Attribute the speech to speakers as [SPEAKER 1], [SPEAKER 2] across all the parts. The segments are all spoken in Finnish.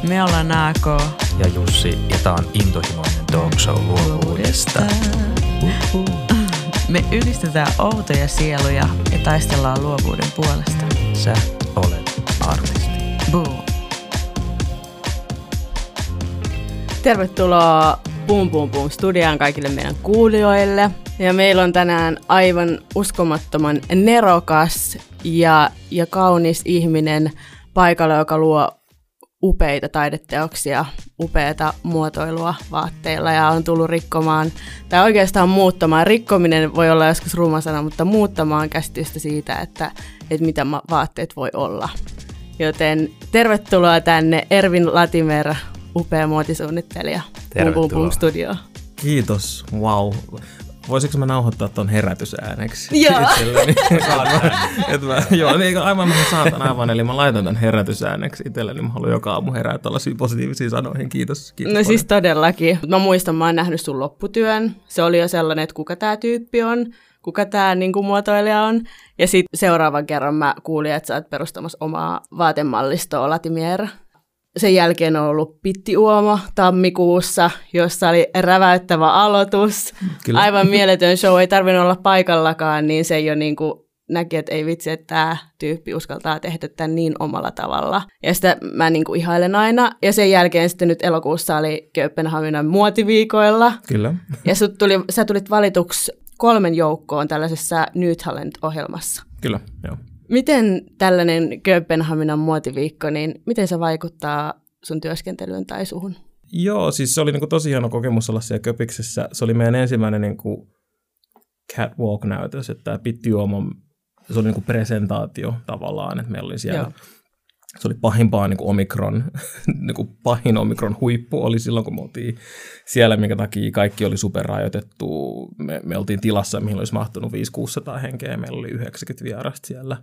[SPEAKER 1] Me ollaan Naako
[SPEAKER 2] ja Jussi, ja tää on intohimoinen talk show luovuudesta.
[SPEAKER 1] Me ylistetään outoja sieluja ja taistellaan luovuuden puolesta.
[SPEAKER 2] Sä olet artisti.
[SPEAKER 1] Boom.
[SPEAKER 3] Tervetuloa Boom Boom Boom -studiaan kaikille meidän kuulijoille. Ja meillä on tänään aivan uskomattoman nerokas ja kaunis ihminen paikalla, joka luo upeita taideteoksia, upeata muotoilua vaatteilla ja on tullut rikkomaan, tai oikeastaan muuttamaan. Rikkominen voi olla joskus ruma sana, mutta muuttamaan käsitystä siitä, että mitä vaatteet voi olla. Joten tervetuloa tänne Ervin Latimer, upea muotisuunnittelija, Boom Boom Boom -studioon.
[SPEAKER 4] Kiitos, wow. Voisiko mä nauhoittaa ton herätysääneksi?
[SPEAKER 3] Joo.
[SPEAKER 4] Joo, niin aivan mä saatan aivan, eli mä laitan ton herätysääneksi itselleni. Mä haluan joka aamu herää tällaisiin positiivisiin sanoihin. Kiitos
[SPEAKER 3] no
[SPEAKER 4] paljon.
[SPEAKER 3] Siis todellakin. Mä muistan, mä oon nähnyt sun lopputyön. Se oli jo sellainen, että kuka tää tyyppi on, kuka tää niin kuin muotoilija on. Ja sitten seuraavan kerran mä kuulin, että sä oot perustamassa omaa vaatemallistoa Latimer. Sen jälkeen on ollut Pitti Uomo tammikuussa, jossa oli räväyttävä aloitus. Kyllä. Aivan mieletön show, ei tarvinnut olla paikallakaan, niin se jo niin kuin näki, että ei vitsi, että tämä tyyppi uskaltaa tehdä tämän niin omalla tavalla. Ja sitä mä niin kuin ihailen aina. Ja sen jälkeen sitten nyt elokuussa oli Kööpenhaminan muotiviikoilla.
[SPEAKER 4] Kyllä.
[SPEAKER 3] Ja sä tulit valituksi 3 joukkoon tällaisessa New Talent-ohjelmassa.
[SPEAKER 4] Kyllä, joo.
[SPEAKER 3] Miten tällainen Kööpenhaminan muotiviikko, niin miten se vaikuttaa sun työskentelyyn tai suhun?
[SPEAKER 4] Joo, siis se oli niinku tosi hieno kokemus olla siellä Köpiksessä. Se oli meidän ensimmäinen niinku catwalk-näytös, että tämä Pitti Uomo, se oli niinku presentaatio tavallaan, että meillä oli siellä, joo. Se oli pahimpaa niinku Omikron, niinku pahin Omikron huippu oli silloin, kun me oltiin siellä, minkä takia kaikki oli superrajoitettu. Me oltiin tilassa, mihin olisi mahtunut 500-600 henkeä, ja meillä oli 90 vierasta siellä.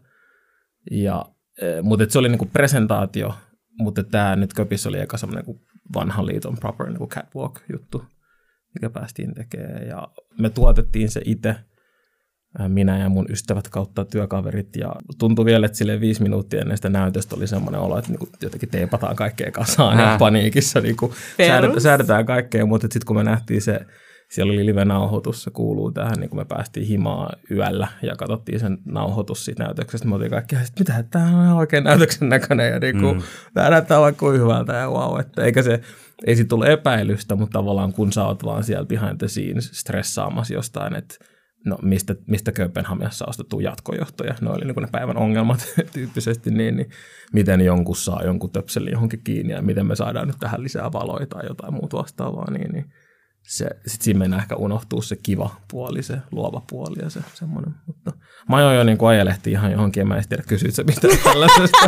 [SPEAKER 4] Mutta se oli niinku presentaatio, mutta tämä nyt Köpissä oli eka semmoinen niinku vanhan liiton proper niinku catwalk-juttu, mikä päästiin tekemään. Ja me tuotettiin se itse, minä ja mun ystävät kautta työkaverit, ja tuntui vielä, että silleen 5 minuuttia ennen sitä näytöstä oli semmoinen olo, että niinku jotenkin teipataan kaikkea kasaan ja paniikissa niinku säädetään kaikkea, mutta sitten kun me nähtiin se, siellä oli live-nauhoitus, se kuuluu tähän, niin kun me päästiin himaan yöllä ja katsottiin sen nauhoitus siitä näytöksestä, me oltiin kaikki, että mitä, tämä on ihan oikein näytöksen näköinen ja niinku, tämä näyttää vaikka hyvältä ja wow, että ei siitä tule epäilystä, mutta tavallaan kun sä oot vaan siellä behind the scenes stressaamassa jostain, että no mistä Kööpenhaminassa ostettu jatkojohtoja, ne oli niin kuin ne päivän ongelmat tyyppisesti, niin miten jonkun saa jonkun töpselin johonkin kiinni ja miten me saadaan nyt tähän lisää valoja tai jotain muuta vastaavaa, niin sitten siinä mennään ehkä unohtuu se kiva puoli, se luova puoli ja se semmoinen. Mutta mä ajoin jo niin kuin ajelehtiin ihan johonkin, mä en tiedä, kysyit sä mitään tällaisesta.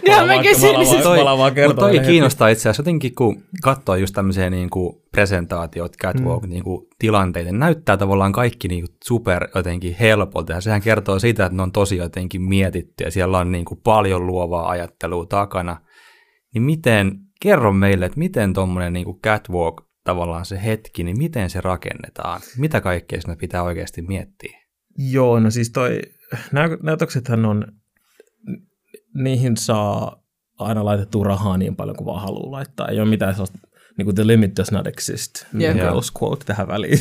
[SPEAKER 2] Mutta toi kiinnostaa itse asiassa jotenkin, kun katsoo just tämmöisiä niin kuin presentaatiot, catwalk, niin kuin tilanteita, näyttää tavallaan kaikki niin kuin super jotenkin helpolta. Ja sehän kertoo siitä, että ne on tosi jotenkin mietitty ja siellä on niin kuin paljon luovaa ajattelua takana. Niin kerro meille, että miten tommoinen niin kuin catwalk, tavallaan se hetki, niin miten se rakennetaan? Mitä kaikkea sinne pitää oikeasti miettiä?
[SPEAKER 4] Joo, no siis näytöksethän on, niihin saa aina laitettua rahaa niin paljon kuin vaan haluaa laittaa. Ei ole mitään sellaista, niin kuin the limit does not exist, girls quote tähän väliin.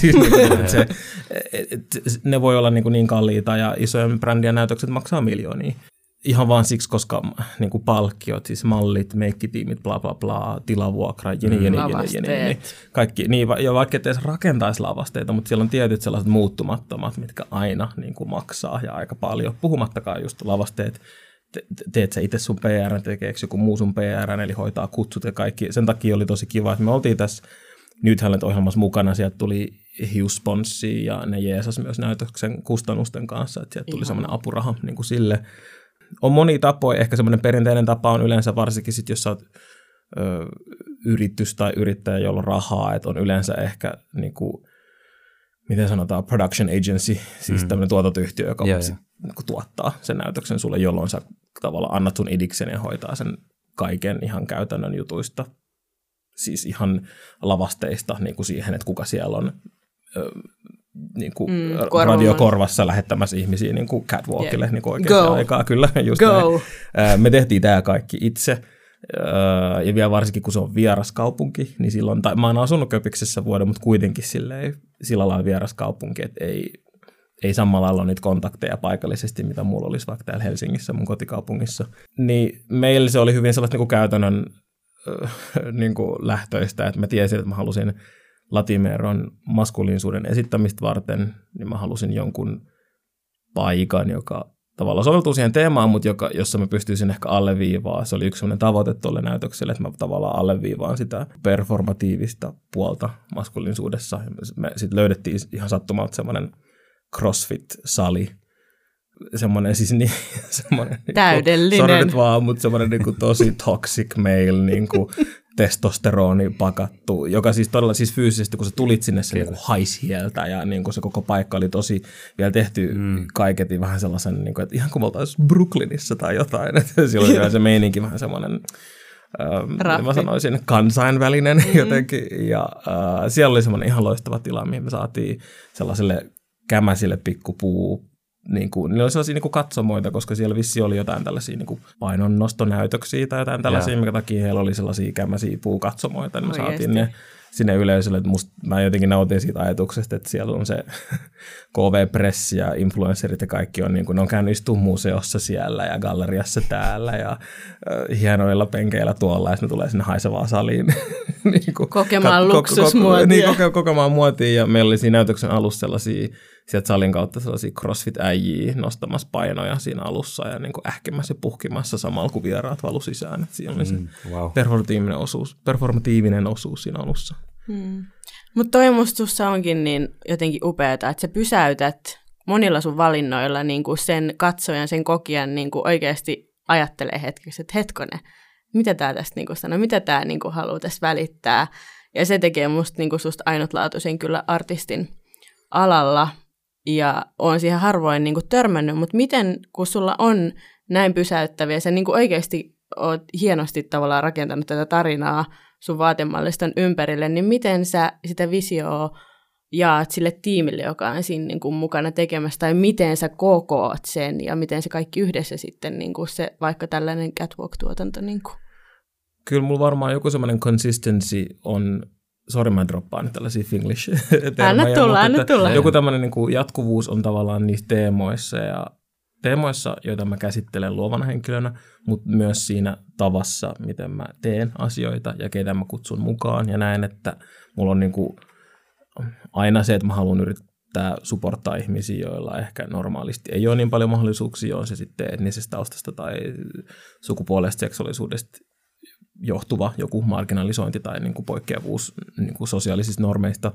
[SPEAKER 4] Ne voi olla niin kalliita ja isojen brändien näytökset maksaa miljoonia. Ihan vaan siksi, koska niin kuin palkkiot, siis mallit, meikkitiimit, bla bla bla, tilavuokra, jeni. Kaikki, niin, ja vaikka ettei se rakentaisi lavasteita, mutta siellä on tietyt sellaiset muuttumattomat, mitkä aina niin kuin maksaa ja aika paljon. Puhumattakaan just lavasteet, teet sä itse sun PR, tekeekö joku muu sun PR, eli hoitaa kutsut ja kaikki. Sen takia oli tosi kiva, että me oltiin tässä New Talent-ohjelmassa mukana, sieltä tuli hiusponssi ja ne jeesas myös näytöksen kustannusten kanssa, että sieltä tuli semmoinen apuraha niin kuin sille. On monia tapoja, ehkä semmoinen perinteinen tapa on yleensä varsinkin sit, jos sä oot yritys tai yrittäjä, jolla on rahaa, että on yleensä ehkä niinku, miten sanotaan, production agency, siis tämmöinen tuotantoyhtiö, joka niinku tuottaa sen näytöksen sulle, jolloin sä tavallaan annat sun idiksen ja hoitaa sen kaiken ihan käytännön jutuista, siis ihan lavasteista niin kuin siihen, että kuka siellä on niin kuin radiokorvassa lähettämässä ihmisiä niin kuin catwalkille niin kuin oikeaan aikaan. Kyllä, just näin. Me tehtiin tämä kaikki itse. Ja vielä varsinkin, kun se on vieras kaupunki, niin silloin, tai mä oon asunut Köpiksessä vuoden, mutta kuitenkin sillä lailla vieras kaupunki, että ei samalla lailla ole niitä kontakteja paikallisesti, mitä mulla olisi vaikka täällä Helsingissä, mun kotikaupungissa. Niin meillä se oli hyvin sellaista niin kuin käytännön niin kuin lähtöistä, että mä tiesin, että mä halusin Latimeron maskuliinisuuden esittämistä varten, niin mä halusin jonkun paikan, joka tavallaan soveltuu siihen teemaan, mutta jossa mä pystyisin ehkä alleviivaa. Se oli yksi sellainen tavoite tuolle näytökselle, että mä tavallaan alleviivaan sitä performatiivista puolta maskuliinisuudessa. Me sitten löydettiin ihan sattumalta semmoinen CrossFit-sali. Semmoinen siis niin, semmoinen
[SPEAKER 3] täydellinen.
[SPEAKER 4] Sori nyt vaan, mutta semmoinen niin kuin tosi toxic male, niin kuin testosteroni pakattu, joka siis todella siis fyysisesti, kun sä tulit sinne, se niin kuin haisi hieltä ja niin kuin se koko paikka oli tosi vielä tehty kaiketin vähän sellaisen, niin kuin, että ihan kuin me oltaisiin Brooklynissa tai jotain, että siellä oli se meininki vähän semmoinen, mä sanoisin, kansainvälinen jotenkin, ja siellä oli semmoinen ihan loistava tila, mihin me saatiin sellaiselle kämäsille pikkupuu, niillä oli sellaisia katsomoita, koska siellä vissi oli jotain tällaisia painonnostonäytöksiä tai jotain tällaisia, minkä takia heillä oli sellaisia kämmäisiä puukatsomoita, niin me saatiin ne sinne yleisölle. Että mä jotenkin nautin siitä ajatuksesta, että siellä on se KV-pressi ja influencerit ja kaikki on, ne on käynyt istumaan museossa siellä ja galleriassa täällä ja hienoilla penkeillä tuolla, ja ne tulee sinne haisevaan saliin.
[SPEAKER 3] Kokemaan luksusmuotia.
[SPEAKER 4] Kokemaan muotia, ja meillä oli siinä näytöksen alussa sellaisia sieltä salin kautta sellaisia CrossFit-äijiä nostamassa painoja siinä alussa ja niin kuin ähkemässä ja puhkimassa samalla, kun vieraat valu sisään. Että siinä oli se performatiivinen osuus siinä alussa.
[SPEAKER 3] Mutta toi musta onkin niin jotenkin upeata, että sä pysäytät monilla sun valinnoilla niin kuin sen katsojan, sen kokijan niin kuin oikeasti ajattelee hetkeksi, että hetkonen, mitä tää tästä niin kuin sanoo, mitä tää niin kuin haluaa tässä välittää. Ja se tekee musta niin kuin susta ainutlaatuisen kyllä artistin alalla. Ja olen siihen harvoin niin kuin törmännyt, mutta miten, kun sulla on näin pysäyttäviä, sä niin kuin oikeasti oot hienosti tavallaan rakentanut tätä tarinaa sun vaatemalliston ympärille, niin miten sä sitä visioa jaat sille tiimille, joka on siinä niin kuin mukana tekemässä, tai miten sä kokoat sen, ja miten se kaikki yhdessä sitten, niin kuin se vaikka tällainen catwalk-tuotanto? Niin kuin.
[SPEAKER 4] Kyllä mulla varmaan joku semmoinen consistency on. Sori, mä droppaan nyt tällaisia Finglish-termoja.
[SPEAKER 3] Anna tulla.
[SPEAKER 4] Joku tämmöinen niin kuin jatkuvuus on tavallaan niissä teemoissa, joita mä käsittelen luovana henkilönä, mutta myös siinä tavassa, miten mä teen asioita ja keitä mä kutsun mukaan. Ja näen, että mulla on niin kuin aina se, että mä haluan yrittää supporttaa ihmisiä, joilla ehkä normaalisti ei ole niin paljon mahdollisuuksia, on se sitten etnisestä taustasta tai sukupuolesta, seksuaalisuudesta johtuva joku marginalisointi tai niin kuin poikkeavuus niin kuin sosiaalisista normeista.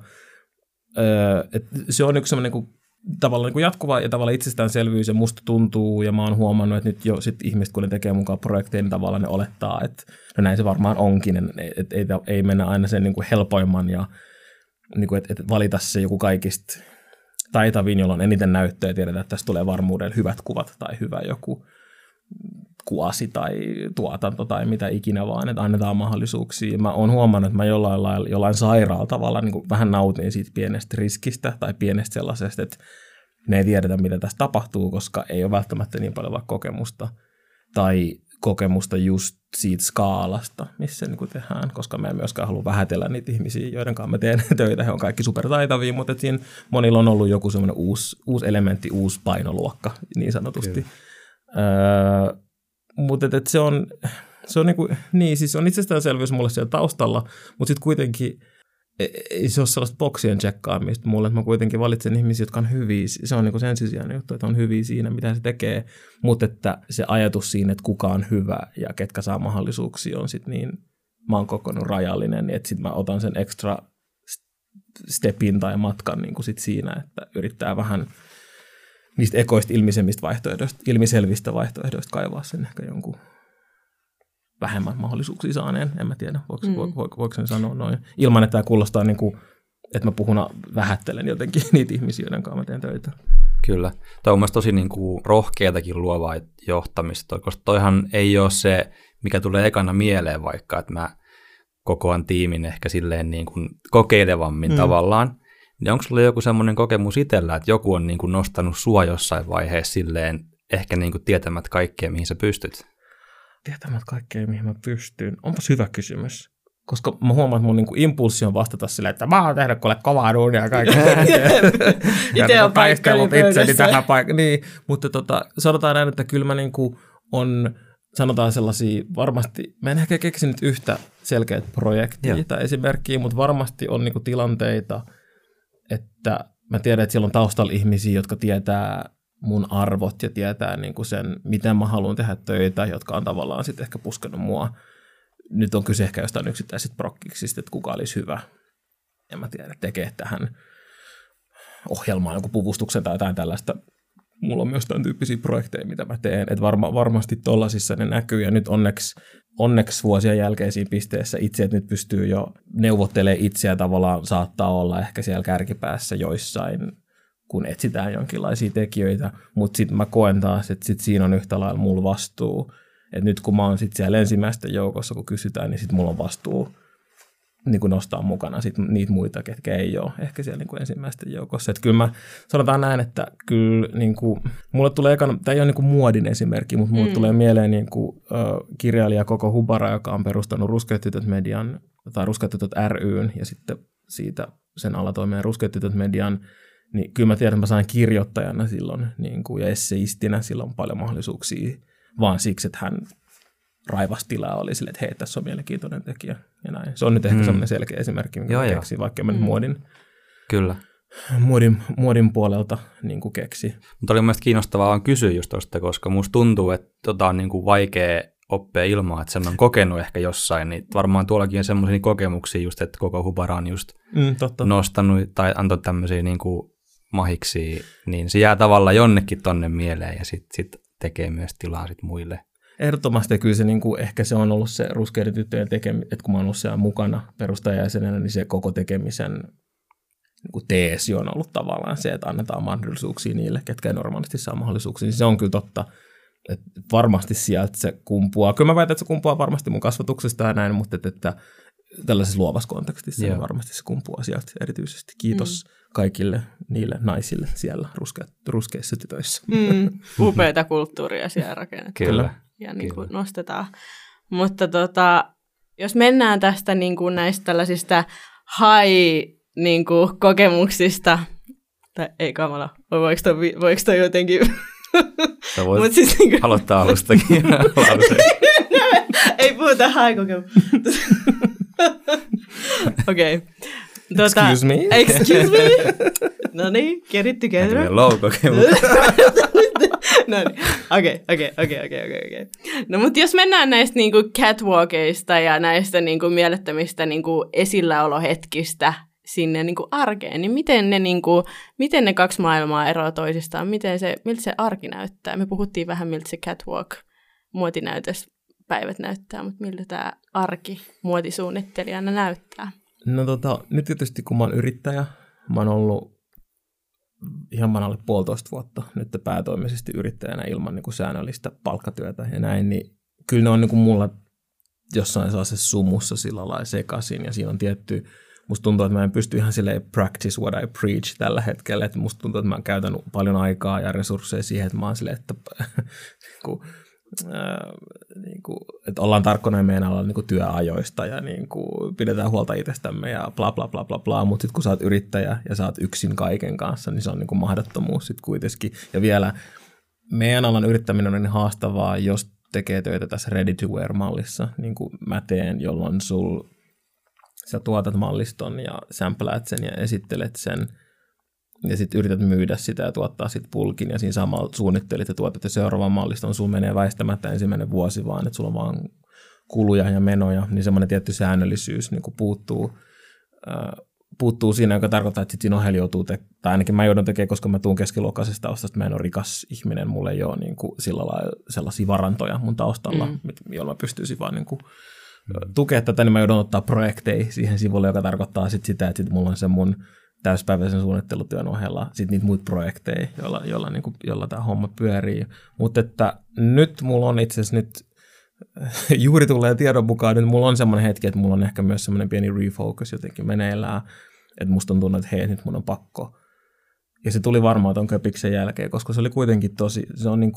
[SPEAKER 4] Se on yksi sellainen tavallaan niin jatkuva ja tavallaan itsestäänselvyys, ja musta tuntuu, ja mä oon huomannut, että nyt jo sit ihmiset, kun ne tekee mukaan projekteja, niin tavallaan ne olettaa, että no näin se varmaan onkin, että ei mennä aina sen niin kuin helpoimman, ja niin kuin, että valita se joku kaikista taitavin, jolla on eniten näyttöä, ja tiedetään, että tässä tulee varmuudella hyvät kuvat tai hyvä joku kuasi tai tuotanto tai mitä ikinä vaan, että annetaan mahdollisuuksia. Mä oon huomannut, että mä jollain sairaalla tavalla niin kuin vähän nautin siitä pienestä riskistä tai pienestä sellaisesta, että me ei tiedetä, mitä tässä tapahtuu, koska ei ole välttämättä niin paljon vaikka kokemusta tai kokemusta just siitä skaalasta, missä niin kuin tehdään, koska mä en myöskään halua vähätellä niitä ihmisiä, joiden kanssa mä teen töitä. He on kaikki supertaitavia, mutta siinä monilla on ollut joku semmoinen uusi elementti, uusi painoluokka niin sanotusti. Mutta se on siis on itsestäänselvyys mulle siellä taustalla, mutta sitten kuitenkin ei se ole sellaista boksien tsekkaamista mulle, että mä kuitenkin valitsen ihmisiä, jotka on hyviä. Se on niinku sen ensisijainen juttu, että on hyviä siinä, mitä se tekee, mutta että se ajatus siinä, että kuka on hyvä ja ketkä saa mahdollisuuksia, on sitten niin, mä oon kokonut rajallinen, niin että sitten mä otan sen extra stepin tai matkan niinku sit siinä, että yrittää vähän niistä ekoista ilmiselvistä vaihtoehdoista kaivaa sen ehkä jonkun vähemmän mahdollisuuksia saaneen. En mä tiedä, voiko sen sanoa noin. Ilman, että tämä kuulostaa niin kuin, että mä vähättelen jotenkin niitä ihmisiä, joiden kanssa mä teen töitä.
[SPEAKER 2] Kyllä. Toi on mielestäni tosi niin kuin rohkeatakin luovaa johtamista, koska toihan ei ole se, mikä tulee ekana mieleen vaikka, että mä kokoan tiimin ehkä silleen niin kuin kokeilevammin tavallaan. Niin onko sulla joku semmoinen kokemus itsellä, että joku on niin kuin nostanut sua jossain vaiheessa silleen ehkä niin kuin tietämät kaikkea, mihin sä pystyt?
[SPEAKER 4] tietämättä kaikkea, mihin mä pystyn. Onpas hyvä kysymys. Koska mä huomaan, että mun niinku impulssi on vastata silleen, että mä oon tehnyt kuule kovaa duunia ja kaikkea.
[SPEAKER 3] Itse on paikkani pöydässä.
[SPEAKER 4] Niin, mutta sanotaan näin, että kyllä mä niinku on, sanotaan sellaisia, varmasti, mä en ehkä keksinyt yhtä selkeät projektia tai esimerkkiä, mutta varmasti on niinku tilanteita, että mä tiedän, että siellä on taustalla ihmisiä, jotka tietää mun arvot ja tietää niinku sen, miten mä haluan tehdä töitä, jotka on tavallaan sitten ehkä puskenut mua. Nyt on kyse ehkä jostain yksittäisistä prokkiksista, että kuka olisi hyvä. En mä tiedä, tekee tähän ohjelmaan joku puvustuksen tai jotain tällaista. Mulla on myös tämän tyyppisiä projekteja, mitä mä teen. Että varmasti tollasissa ne näkyy. Ja nyt onneksi vuosien jälkeisiin pisteessä itse, että nyt pystyy jo neuvottelemaan itseä tavallaan, saattaa olla ehkä siellä kärkipäässä joissain, kun etsitään jonkinlaisia tekijöitä. Mutta sitten mä koen taas, että sit siinä on yhtä lailla mulla vastuu. Että nyt kun mä oon sitten siellä ensimmäisten joukossa, kun kysytään, niin sitten mulla on vastuu niin kuin nostaa mukana sit niitä muita, ketkä ei ole ehkä siellä niin kuin ensimmäisten joukossa. Että kyllä mä sanotaan näin, että kyllä niin kuin, mulle tulee ekana, tämä ei ole niin kuin muodin esimerkki, mutta mulle tulee mieleen niin kuin, kirjailija Koko Hubara, joka on perustanut Ruskeat tytöt median, tai Ruskeat tytöt ry:n, ja sitten siitä sen alatoimeen Ruskeat tytöt median, niin kyllä mä tiedän, että mä sain kirjoittajana silloin niin kuin, ja esseistinä silloin paljon mahdollisuuksia, vaan siksi, että hän raivasi tilaa, oli sille, että hei, tässä on mielenkiintoinen tekijä ja näin. Se on nyt ehkä sellainen selkeä esimerkki, minkä keksi, vaikka mä nyt muodin puolelta niin kuin keksi.
[SPEAKER 2] Mutta oli mielestäni kiinnostavaa kysyä just tuosta, koska musta tuntuu, että on niin kuin vaikea oppia ilman, että sen on kokenut ehkä jossain. Niin varmaan tuollakin on semmoisia kokemuksia just, että Koko Hubara on just nostanut tai antoi tämmöisiä niin kuin mahiksi, niin se jää tavallaan jonnekin tonne mieleen ja sitten tekee myös tilaa sit muille.
[SPEAKER 4] Ehdottomasti kyllä se niinku, ehkä se on ollut se Ruskeiden tyttöjen tekeminen, että kun mä oon ollut siellä mukana perustajajäsenenä, niin se koko tekemisen niinku teesi on ollut tavallaan se, että annetaan mahdollisuuksia niille, ketkä ei normaalisti saa mahdollisuuksia. Niin se on kyllä totta, että varmasti sieltä se kumpuaa. Kyllä mä väitän, että se kumpuaa varmasti mun kasvatuksesta ja näin, mutta että tällaisessa luovassa kontekstissa niin varmasti se kumpuaa sieltä erityisesti. Kiitos kaikille niille naisille siellä ruskeissa tytöissä.
[SPEAKER 3] Upeita kulttuuria siellä rakennetaan.
[SPEAKER 2] Kyllä.
[SPEAKER 3] Ja niin kuin nostetaan. Mutta jos mennään tästä niin kuin näistä tällaisista high-kokemuksista, tai ei kamala, voiko toi jotenkin...
[SPEAKER 2] Sä voit siis, niin kuin... aloittaa alustakin.
[SPEAKER 3] Ei puhuta high-kokemuksista. Okei.
[SPEAKER 4] Excuse me?
[SPEAKER 3] Excuse me? No niin, get it together.
[SPEAKER 2] Low-kokemuksia.
[SPEAKER 3] No niin, okei. No mutta jos mennään näistä niinku catwalkeista ja näistä niinku mielettömistä niinku esilläolohetkistä sinne niinku arkeen, niin miten ne kaksi maailmaa eroavat toisistaan? Miltä se arki näyttää? Me puhuttiin vähän, miltä se catwalk muotinäytöspäivät näyttää, mutta miltä tämä arki muotisuunnittelijana näyttää?
[SPEAKER 4] No nyt tietysti kun mä oon yrittäjä, mä oon ollut ihan alle 1,5 vuotta nyt päätoimisesti yrittäjänä ilman niin kuin säännöllistä palkkatyötä ja näin, niin kyllä ne on niin kuin mulla jossain sellaisessa sumussa sillä lailla sekaisin ja siinä on tietty, musta tuntuu, että mä en pysty ihan silleen practice what I preach tällä hetkellä, että musta tuntuu, että mä oon käytänyt paljon aikaa ja resursseja siihen, että mä oon silleen, että että ollaan tarkkoina meidän alalla niin työajoista ja niin kuin pidetään huolta itsestämme ja bla bla bla bla bla, mutta sitten kun sä oot yrittäjä ja sä oot yksin kaiken kanssa, niin se on niin kuin mahdottomuus sitten kuitenkin. Ja vielä meidän alan yrittäminen on niin haastavaa, jos tekee töitä tässä ready to wear -mallissa, niin kuin mä teen, jolloin sä tuotat malliston ja sämpläät sen ja esittelet sen, ja sitten yrität myydä sitä ja tuottaa sitten pulkin, ja siinä samalla suunnittelit ja tuotat ja seuraavan malliston, sulla menee väistämättä ensimmäinen vuosi vaan, että sulla on vaan kuluja ja menoja, niin semmoinen tietty säännöllisyys niin puuttuu siinä, joka tarkoittaa, että sitten siinä ohjelma joutuu, tai ainakin mä joudun tekemään, koska mä tuun keskiluokkaisesta taustasta, mä en ole rikas ihminen, mulla ei ole niin kuin sillä lailla sellaisia varantoja mun taustalla, joilla mä pystyisin vaan niin kuin tukea tätä, niin mä joudun ottaa projekteja siihen sivulle, joka tarkoittaa sitten sitä, että sit mulla on se mun täyspäiväisen suunnittelutyön ohella sitten niitä muita projekteja, joilla tämä homma pyörii. Mutta että nyt mulla on itse asiassa juuri tulee tiedon mukaan, nyt mulla on semmoinen hetki, että mulla on ehkä myös semmoinen pieni refocus jotenkin meneillään, että musta on tuntunut, että hei, nyt mun on pakko. Ja se tuli varmaan ton köpiksen jälkeen, koska se oli kuitenkin se on niinku,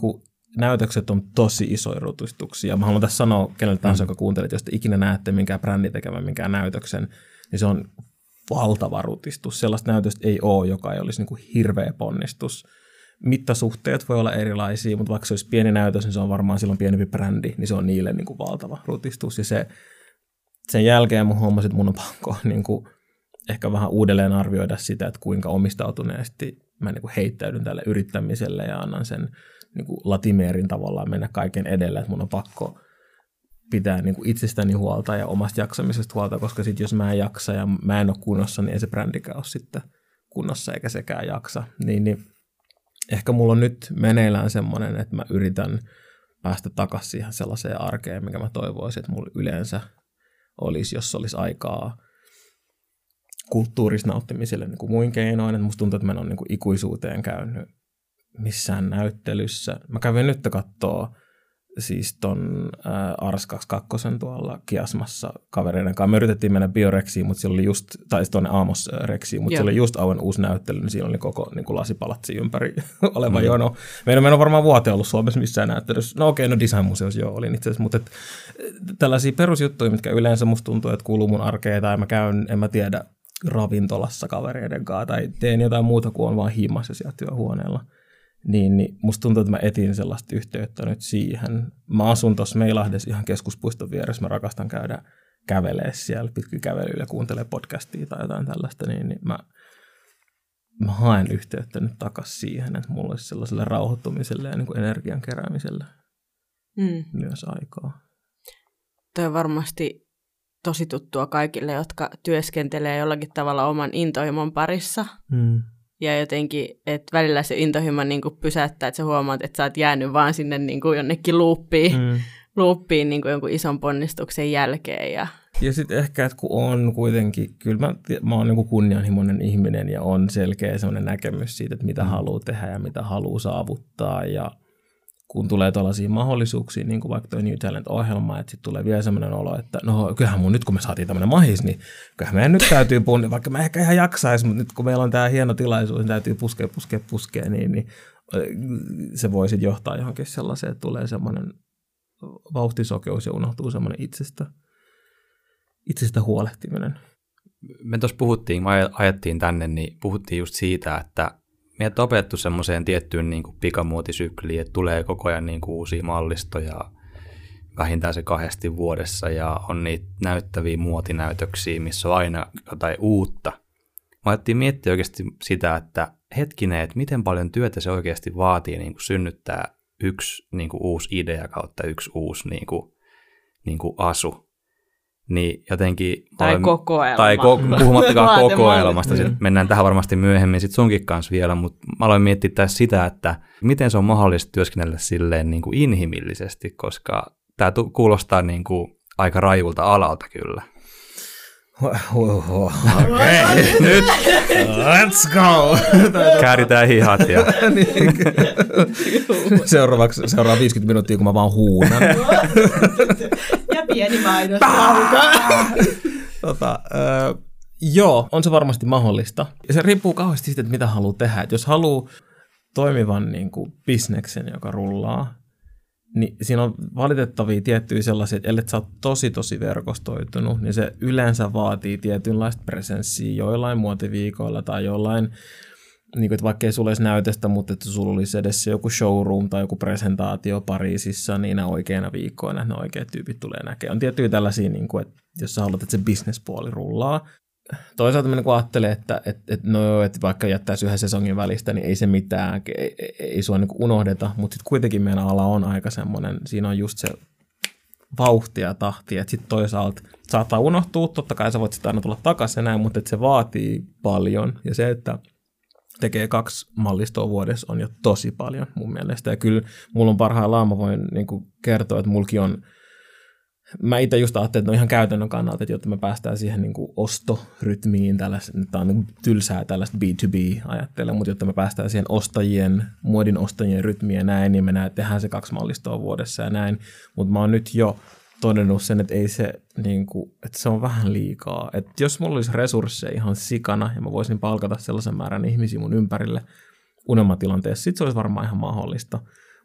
[SPEAKER 4] näytökset on tosi isoja rutistuksia. Mä haluan tässä sanoa kenelle tahansa, joka kuuntelee, jos te ikinä näette minkään brändin tekevän minkään näytöksen, niin se on valtava rutistus. Sellaista näytöstä ei ole, joka ei olisi niin kuin hirveä ponnistus. Mittasuhteet voi olla erilaisia, mutta vaikka se olisi pieni näytös, niin se on varmaan silloin pienempi brändi, niin se on niille niin kuin valtava rutistus. Ja sen jälkeen mun huomasin, että mun on pakko niin kuin ehkä vähän uudelleen arvioida sitä, että kuinka omistautuneesti mä niin kuin heittäydyn tälle yrittämiselle ja annan sen niin kuin latimeerin tavallaan mennä kaiken edelle, että mun on pakko pitää niin kuin itsestäni huolta ja omasta jaksamisesta huolta, koska sitten jos mä en jaksa ja mä en ole kunnossa, niin ei se brändikään ole sitten kunnossa eikä sekään jaksa. Niin ehkä mulla on nyt meneillään semmoinen, että mä yritän päästä takaisin siihen sellaiseen arkeen, mikä mä toivoisin, että mulla yleensä olisi, jos olisi aikaa kulttuurista nauttimiselle niin kuin muin keinoin. Että musta tuntuu, että mä en ole niin kuin ikuisuuteen käynyt missään näyttelyssä. Mä kävin nyt katsoa siis ton Ars 22 tuolla Kiasmassa kavereiden kanssa. Me yritettiin mennä Biorexiin, mutta siellä oli just, tai tuonne Aamos Rexiin, mutta se oli just aivan uusi näyttely, niin siinä oli koko niin kuin lasipalatsi ympäri oleva jono. Meillä on varmaan vuoteen ollut Suomessa missään näyttelyssä. No okei, no Design-museossa joo oli itse asiassa, mutta tällaisia perusjuttuja, mitkä yleensä musta tuntuu, että kuuluu mun arkeen, tai mä käyn, en mä tiedä, ravintolassa kavereiden kanssa, tai teen jotain muuta kuin on vaan himmassa siellä työhuoneella. Niin musta tuntuu, että mä etin sellaista yhteyttä nyt siihen. Mä asun tuossa Meilahdessa ihan keskuspuiston vieressä. Mä rakastan käydä kävelee siellä pitkin kävelyllä ja kuuntelee podcastia tai jotain tällaista. Niin mä haen yhteyttä nyt takaisin siihen, että mulla olisi sellaiselle rauhoittumiselle ja niin kuin energian keräämiselle myös aikaa.
[SPEAKER 3] Toi on varmasti tosi tuttua kaikille, jotka työskentelee jollakin tavalla oman intohimon parissa. Ja jotenkin, että välillä se intohimo niin kuin pysäyttää, että sä huomaat, että sä oot jäänyt vaan sinne niin kuin jonnekin luuppiin niin kuin jonkun ison ponnistuksen jälkeen. Ja
[SPEAKER 4] sitten ehkä, että kun on kuitenkin, kyllä mä oon niin kuin kunnianhimoinen ihminen ja on selkeä sellainen näkemys siitä, että mitä haluaa tehdä ja mitä haluaa saavuttaa. Ja kun tulee tällaisia mahdollisuuksia, niin kuin vaikka tuo New Talent-ohjelma, että sitten tulee vielä sellainen olo, että no kyllähän mun nyt kun me saatiin tämmöinen mahis, niin kyllähän meidän nyt täytyy vaikka mä ehkä ihan jaksaisi, mutta nyt kun meillä on tämä hieno tilaisuus, niin täytyy puskea, niin se voi sitten johtaa johonkin sellaiseen, että tulee semmoinen vauhtisokeus ja unohtuu semmoinen itsestä huolehtiminen.
[SPEAKER 2] Me tuossa puhuttiin, kun ajettiin tänne, niin puhuttiin just siitä, että meidät on opettu semmoiseen tiettyyn niin kuin pikamuotisykliin, että tulee koko ajan niin kuin uusia mallistoja vähintään se 2 vuodessa ja on niitä näyttäviä muotinäytöksiä, missä on aina jotain uutta. Mä ajettiin miettiä oikeasti sitä, että hetkinen, että miten paljon työtä se oikeasti vaatii niin kuin synnyttää yksi niin kuin uusi idea kautta yksi uusi niin kuin asu. Niin jotenkin...
[SPEAKER 3] kokoelma.
[SPEAKER 2] Puhumattakaan kokoelmasta. Sitten mennään tähän varmasti myöhemmin sit sunkin kanssa vielä, mutta mä aloin miettiä tässä sitä, että miten se on mahdollista työskennellä silleen niin kuin inhimillisesti, koska tämä kuulostaa niin kuin aika rajulta alalta kyllä.
[SPEAKER 4] Okei, nyt let's go!
[SPEAKER 2] Kääritään hihat ja...
[SPEAKER 4] Seuraava 50 minuuttia, kun mä vaan huunan.
[SPEAKER 3] Ja pieni mainos.
[SPEAKER 4] Joo, on se varmasti mahdollista. Ja se riippuu kauheasti siitä, että mitä haluaa tehdä. Et jos haluaa toimivan niin kuin bisneksen, joka rullaa, niin siinä on valitettavia tiettyjä sellaisia, että ellei sä oot tosi verkostoitunut, niin se yleensä vaatii tietynlaista presenssiä joillain muotiviikoilla tai jollain, niin kuin, että vaikka ei sulla olisi näytöstä, mutta että sulla olisi edes joku showroom tai joku presentaatio Pariisissa niinä oikeina viikkoina, että ne oikeat tyypit tulee näkemään. On tiettyjä tällaisia, niin kuin, että jos sä haluat, että se business-puoli rullaa. Toisaalta mä niin ajattelen, että vaikka jättäisi yhden sesongin välistä, niin ei se mitään, ei sua niin unohdeta, mutta sitten kuitenkin meidän ala on aika semmoinen, siinä on just se vauhti ja tahti, että sitten toisaalta saattaa unohtua, totta kai sä voit sitten aina tulla takaisin ja näin, mutta että se vaatii paljon ja se, että tekee 2 mallistoa vuodessa on jo tosi paljon mun mielestä ja kyllä mulla on parhaillaan, mä voin niin kertoa, että mulki on. Mä itse just ajattelin, että no ihan käytännön kannalta, että jotta me päästään siihen niin kuin ostorytmiin, tämä on niin tylsää tällaista B2B-ajattele, mutta jotta me päästään siihen muodin ostajien rytmiin ja näin, niin me tehdään se 2 mallistoa vuodessa ja näin, mutta mä oon nyt jo todennut sen, että ei se, niin kuin, että se on vähän liikaa. Että jos mulla olisi resursseja ihan sikana ja mä voisin palkata sellaisen määrän ihmisiä mun ympärille unelmatilanteessa, sit se olisi varmaan ihan mahdollista.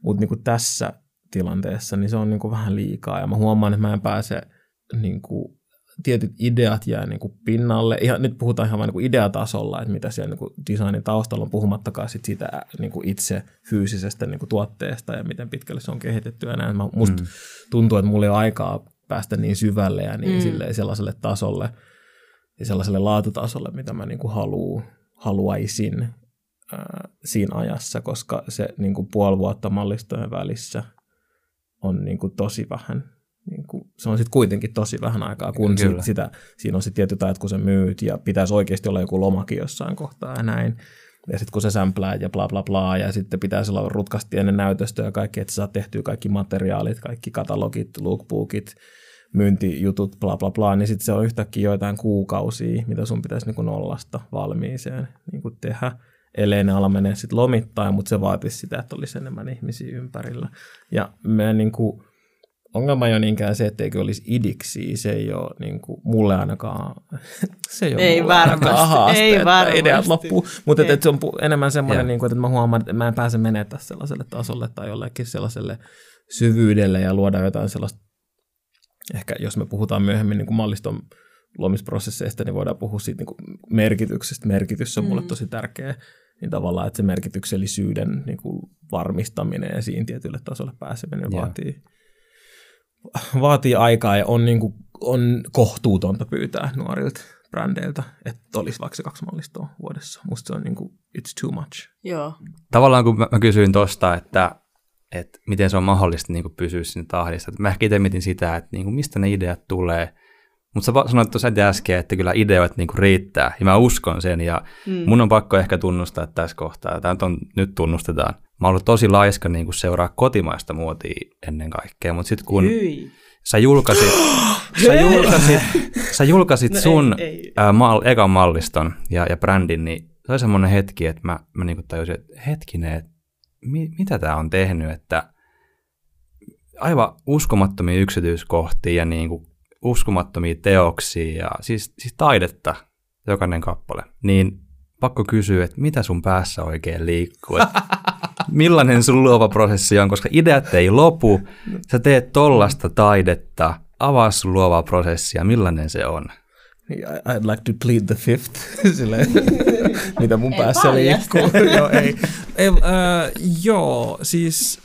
[SPEAKER 4] Mutta niinku tässä tilanteessa niin se on niinku vähän liikaa ja mä huomaan, että mä en pääse niinku, tietyt ideat jää niinku pinnalle. Nyt puhutaan ihan vain niinku ideatasolla, että mitä siellä niinku designin taustalla on, puhumattakaan sit siitä niinku itse fyysisestä niinku tuotteesta ja miten pitkälle se on kehitetty ja näin. Musta tuntuu, että mulla ei ole aikaa päästä niin syvälle ja niin sellaiselle tasolle ja sellaiselle laatutasolle, mitä mä niinku haluaisin siinä ajassa, koska se niinku puoli vuotta mallistojen välissä on niinku tosi vähän. Niinku, se on sitten kuitenkin tosi vähän aikaa, kun siinä on sitten tietyt ajat, kun sä myyt ja pitäisi oikeasti olla joku lomakin jossain kohtaa ja näin. Ja sitten kun sä sämplää ja bla bla bla ja sitten pitäisi olla rutkasti ennen näytöstöä ja kaikki, että sä saat tehtyä kaikki materiaalit, kaikki katalogit, lookbookit, myyntijutut, bla bla bla, niin sitten se on yhtäkkiä joitain kuukausia, mitä sun pitäisi niinku nollasta valmiiseen niinku tehdä. Ellei ne ala menee sitten lomittaa, mutta se vaatisi sitä, että olisi enemmän ihmisiä ympärillä. Ja meidän niinku ongelma ei ole niinkään se, etteikö olisi idiksi, se ei ole niinku, mulle ainakaan, se ei ole haaste, että ideat loppuu. Mutta se on enemmän semmoinen, niinku, että mä huomaan, että mä en pääse menettää sellaiselle tasolle tai jollekin sellaiselle syvyydelle ja luoda jotain sellaista, ehkä jos me puhutaan myöhemmin niin kuin malliston luomisprosesseista, niin voidaan puhua siitä niin kuin merkityksestä. Merkitys on mulle tosi tärkeä, niin tavallaan, että se merkityksellisyyden niin kuin varmistaminen ja siinä tietylle tasolle pääseminen vaatii aikaa ja on kohtuutonta pyytää nuorilta brändeiltä, että olisi vaikka se 2 mallistoa vuodessa. Musta se on niin kuin, it's too much.
[SPEAKER 3] Joo.
[SPEAKER 2] Tavallaan kun mä kysyin tuosta, että miten se on mahdollista niin kuin pysyä siinä tahdissa. Mä ehkä itse mietin sitä, että niin kuin mistä ne ideat tulee. Mutta sä sanoit tuossa äsken, että kyllä ideoit niin kuin riittää. Ja mä uskon sen. Ja mun on pakko ehkä tunnustaa tässä kohtaa. Nyt tunnustetaan. Mä oon ollut tosi laiska niin kuin seuraa kotimaista muotia ennen kaikkea. Mutta sitten kun sä julkaisit sun ekan malliston ja brändin, niin se oli semmoinen hetki, että mä niin kuin tajusin, että hetkinen, että mitä tämä on tehnyt, että aivan uskomattomia yksityiskohtia ja niin kuin uskomattomia teoksia ja siis taidetta jokainen kappale, niin pakko kysyä, että mitä sun päässä oikein liikkuu, millainen sun luova prosessi on, koska ideat ei lopu, sä teet tollasta taidetta, avaa sun luovaa prosessia, millainen se on?
[SPEAKER 4] I'd like to plead the fifth, mitä mun päässä liikkuu. Siis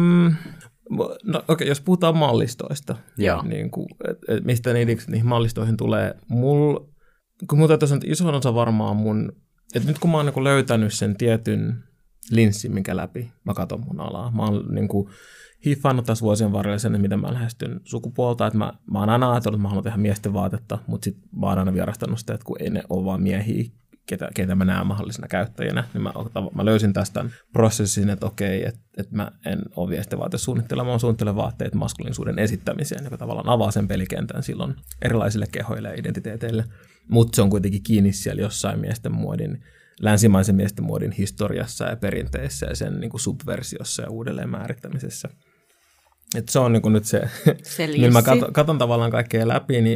[SPEAKER 4] no, okei, jos puhutaan mallistoista, niin kuin, mistä niihin mallistoihin tulee, kun mun täytyy sanoa, että isoin osa varmaan että nyt kun mä oon niin kuin löytänyt sen tietyn linssin, minkä läpi mä katon mun alaa, mä oon niin kuin hiffannut tässä vuosien varrella sen, mitä mä lähestyn sukupuolta, että mä oon aina ajatellut, että mä haluan tehdä miesten vaatetta, mutta sitten mä oon aina vierahtanut sitä, että kun ei ne ole vaan miehiä, ketä mä näen mahdollisina käyttäjinä, niin mä löysin tästä prosessin, että okei, että mä en ole miesten vaatesuunnittelija, mä suunnittelen vaatteet maskuliinisuuden esittämiseen, joka tavallaan avaa sen pelikentän silloin erilaisille kehoille ja identiteeteille, mutta se on kuitenkin kiinni siellä jossain länsimaisen miesten muodin historiassa ja perinteissä ja sen niin kuin subversiossa ja uudelleen määrittämisessä. Että se on niin kuin nyt se millä mä katon tavallaan kaikkea läpi, niin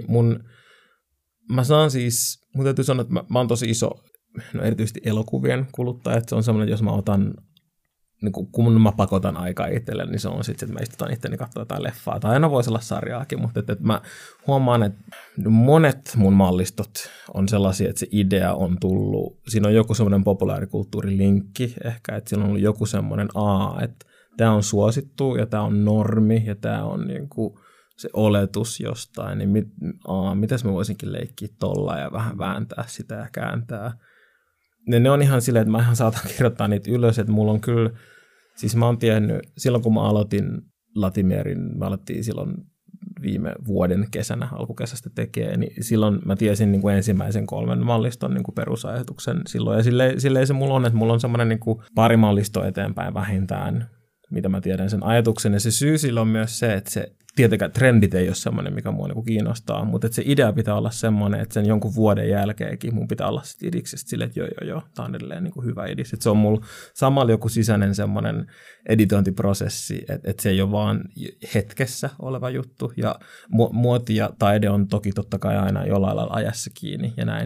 [SPEAKER 4] mä saan siis, mun täytyy sanoa, että mä oon tosi iso, erityisesti elokuvien kuluttaja, että se on semmoinen, jos mä otan, niin kun mä pakotan aikaa itselle, niin se on sitten, että mä istutan itteni katsoa jotain leffaa, tai aina voisi olla sarjaakin, mutta että mä huomaan, että monet mun mallistot on sellaisia, että se idea on tullut, siinä on joku semmoinen populaarikulttuurilinkki ehkä, että siinä on ollut joku semmoinen että tämä on suosittu ja tämä on normi ja tämä on niinku se oletus jostain, niin mitäs mä voisinkin leikkiä tolla ja vähän vääntää sitä ja kääntää. Ne on ihan silleen, että mä ihan saatan kirjoittaa niitä ylös, että mulla on kyllä, siis mä oon tiennyt, silloin kun mä aloitin Latimierin, mä aloittiin silloin viime vuoden kesänä, alkukesästä tekee, niin silloin mä tiesin niin kuin ensimmäisen 3 malliston niin kuin perusajatuksen silloin, ja silleen se mulla on, että mulla on semmoinen niin kuin pari mallistoa eteenpäin vähintään, mitä mä tiedän sen ajatuksen, ja se syy silloin on myös se, että se tietenkään trendit ei ole semmoinen, mikä mua niin kiinnostaa, mutta että se idea pitää olla semmoinen, että sen jonkun vuoden jälkeenkin mun pitää olla sit idiksestä silleen, että joo, tämä on edelleen niin kuin hyvä idis. Että se on mulla samalla joku sisäinen semmoinen editointiprosessi, että se ei ole vaan hetkessä oleva juttu, ja muoti ja taide on toki totta kai aina jollain lailla ajassa kiinni ja näin.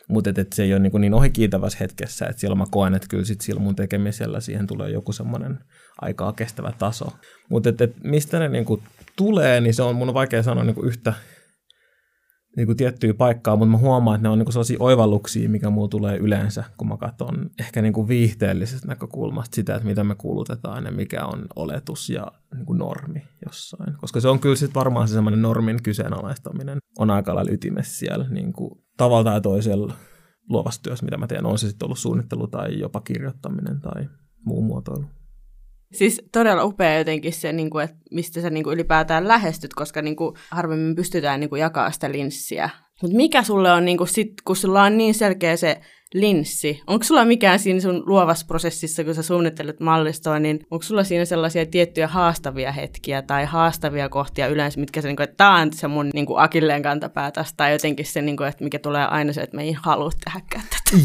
[SPEAKER 4] mutta se ei ole niin ohikiitävässä hetkessä, että siellä mä koen, että kyllä sit sillä mun tekemisellä siihen tulee joku semmoinen aikaa kestävä taso. Mutta mistä ne niinku tulee, niin se on mun vaikea sanoa niinku yhtä niinku tiettyä paikkaa, mutta mä huomaan, että ne on niinku sellaisia oivalluksia, mikä mulla tulee yleensä, kun mä katson ehkä niinku viihteellisestä näkökulmasta sitä, että mitä me kulutetaan ja mikä on oletus ja niinku normi jossain. Koska se on kyllä sitten varmaan se semmoinen normin kyseenalaistaminen on aika lailla ytimessä siellä niinku tavalla tai toisella luovassa työssä, mitä mä teen. On se sitten ollut suunnittelu tai jopa kirjoittaminen tai muu muotoilu.
[SPEAKER 3] Siis todella upea jotenkin se, että mistä sä ylipäätään lähestyt, koska harvemmin pystytään jakamaan sitä linssiä. Mutta mikä sulle on, kun sulla on niin selkeä se linssi, onko sulla mikään siinä sun luovassa prosessissa, kun sä suunnittelet mallistoa, niin onko sulla siinä sellaisia tiettyjä haastavia hetkiä tai haastavia kohtia yleensä, mitkä se, että tämä on se mun akilleen kantapää tästä, tai jotenkin se, että mikä tulee aina se, että me ei halua tehdäkään tätä.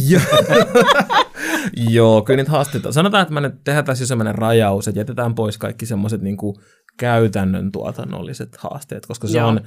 [SPEAKER 4] Joo, kyllä niitä haasteita. Sanotaan, että me nyt tehdään tässä jo sellainen rajaus, että jätetään pois kaikki semmoiset käytännön tuotannolliset haasteet, koska se on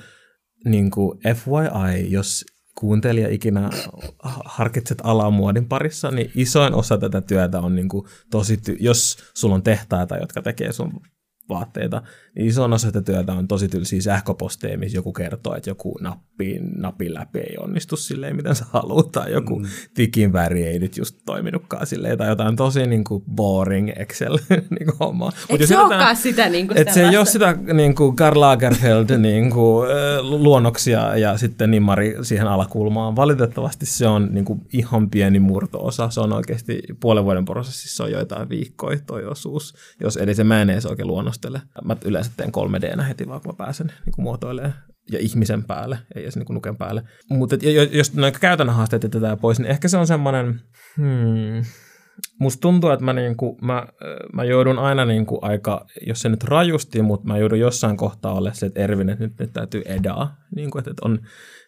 [SPEAKER 4] FYI, jos kuuntelija ikinä harkitset alaa muodin parissa, niin isoin osa tätä työtä on jos sulla on tehtaita, jotka tekee sun vaatteita, niin isoin osa tätä työtä on tosi tylsiä sähköposteja, missä joku kertoo, että joku napin läpi ei onnistu silleen, miten sä haluat, tai joku tikin väri ei nyt just toiminutkaan silleen, tai jotain tosi boring Excel-hommaa.
[SPEAKER 3] Eikö se olekaan sitä
[SPEAKER 4] että se ei ole sitä Karl Lagerfeld luonnoksia ja sitten nimmari siihen alakulmaan. Valitettavasti se on ihan pieni murto-osa. Se on oikeasti puolen vuoden prosessissa on joitain viikkoja toi osuus, jos edes mä en edes oikein luonnostele. Mä yleensä teen 3D:nä heti vaan, kun mä pääsen muotoilemaan ja ihmisen päälle, ei edes nuken päälle. Mutta jos noin käytännön haasteet jätetään pois, niin ehkä se on semmoinen, musta tuntuu, että mä joudun aina aika, jos se nyt rajusti, mutta mä joudun jossain kohtaa olemaan se, että Ervin, että nyt täytyy edaa, että on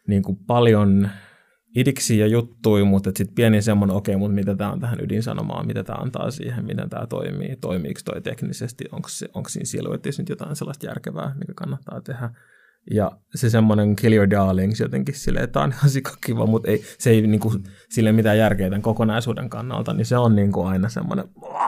[SPEAKER 4] paljon idiksiä juttuja, mutta sitten pieni semmoinen, okei, mutta mitä tämä on tähän ydinsanomaan, mitä tämä antaa siihen, miten tämä toimii, toimiiko toi teknisesti, onko siinä siluetissa nyt jotain sellaista järkevää, mikä kannattaa tehdä. Ja se semmoinen kill your darlings jotenkin silleen, että tämä on ihan sikakiva, mutta se ei sille mitään järkeä tämän kokonaisuuden kannalta, niin se on aina semmoinen,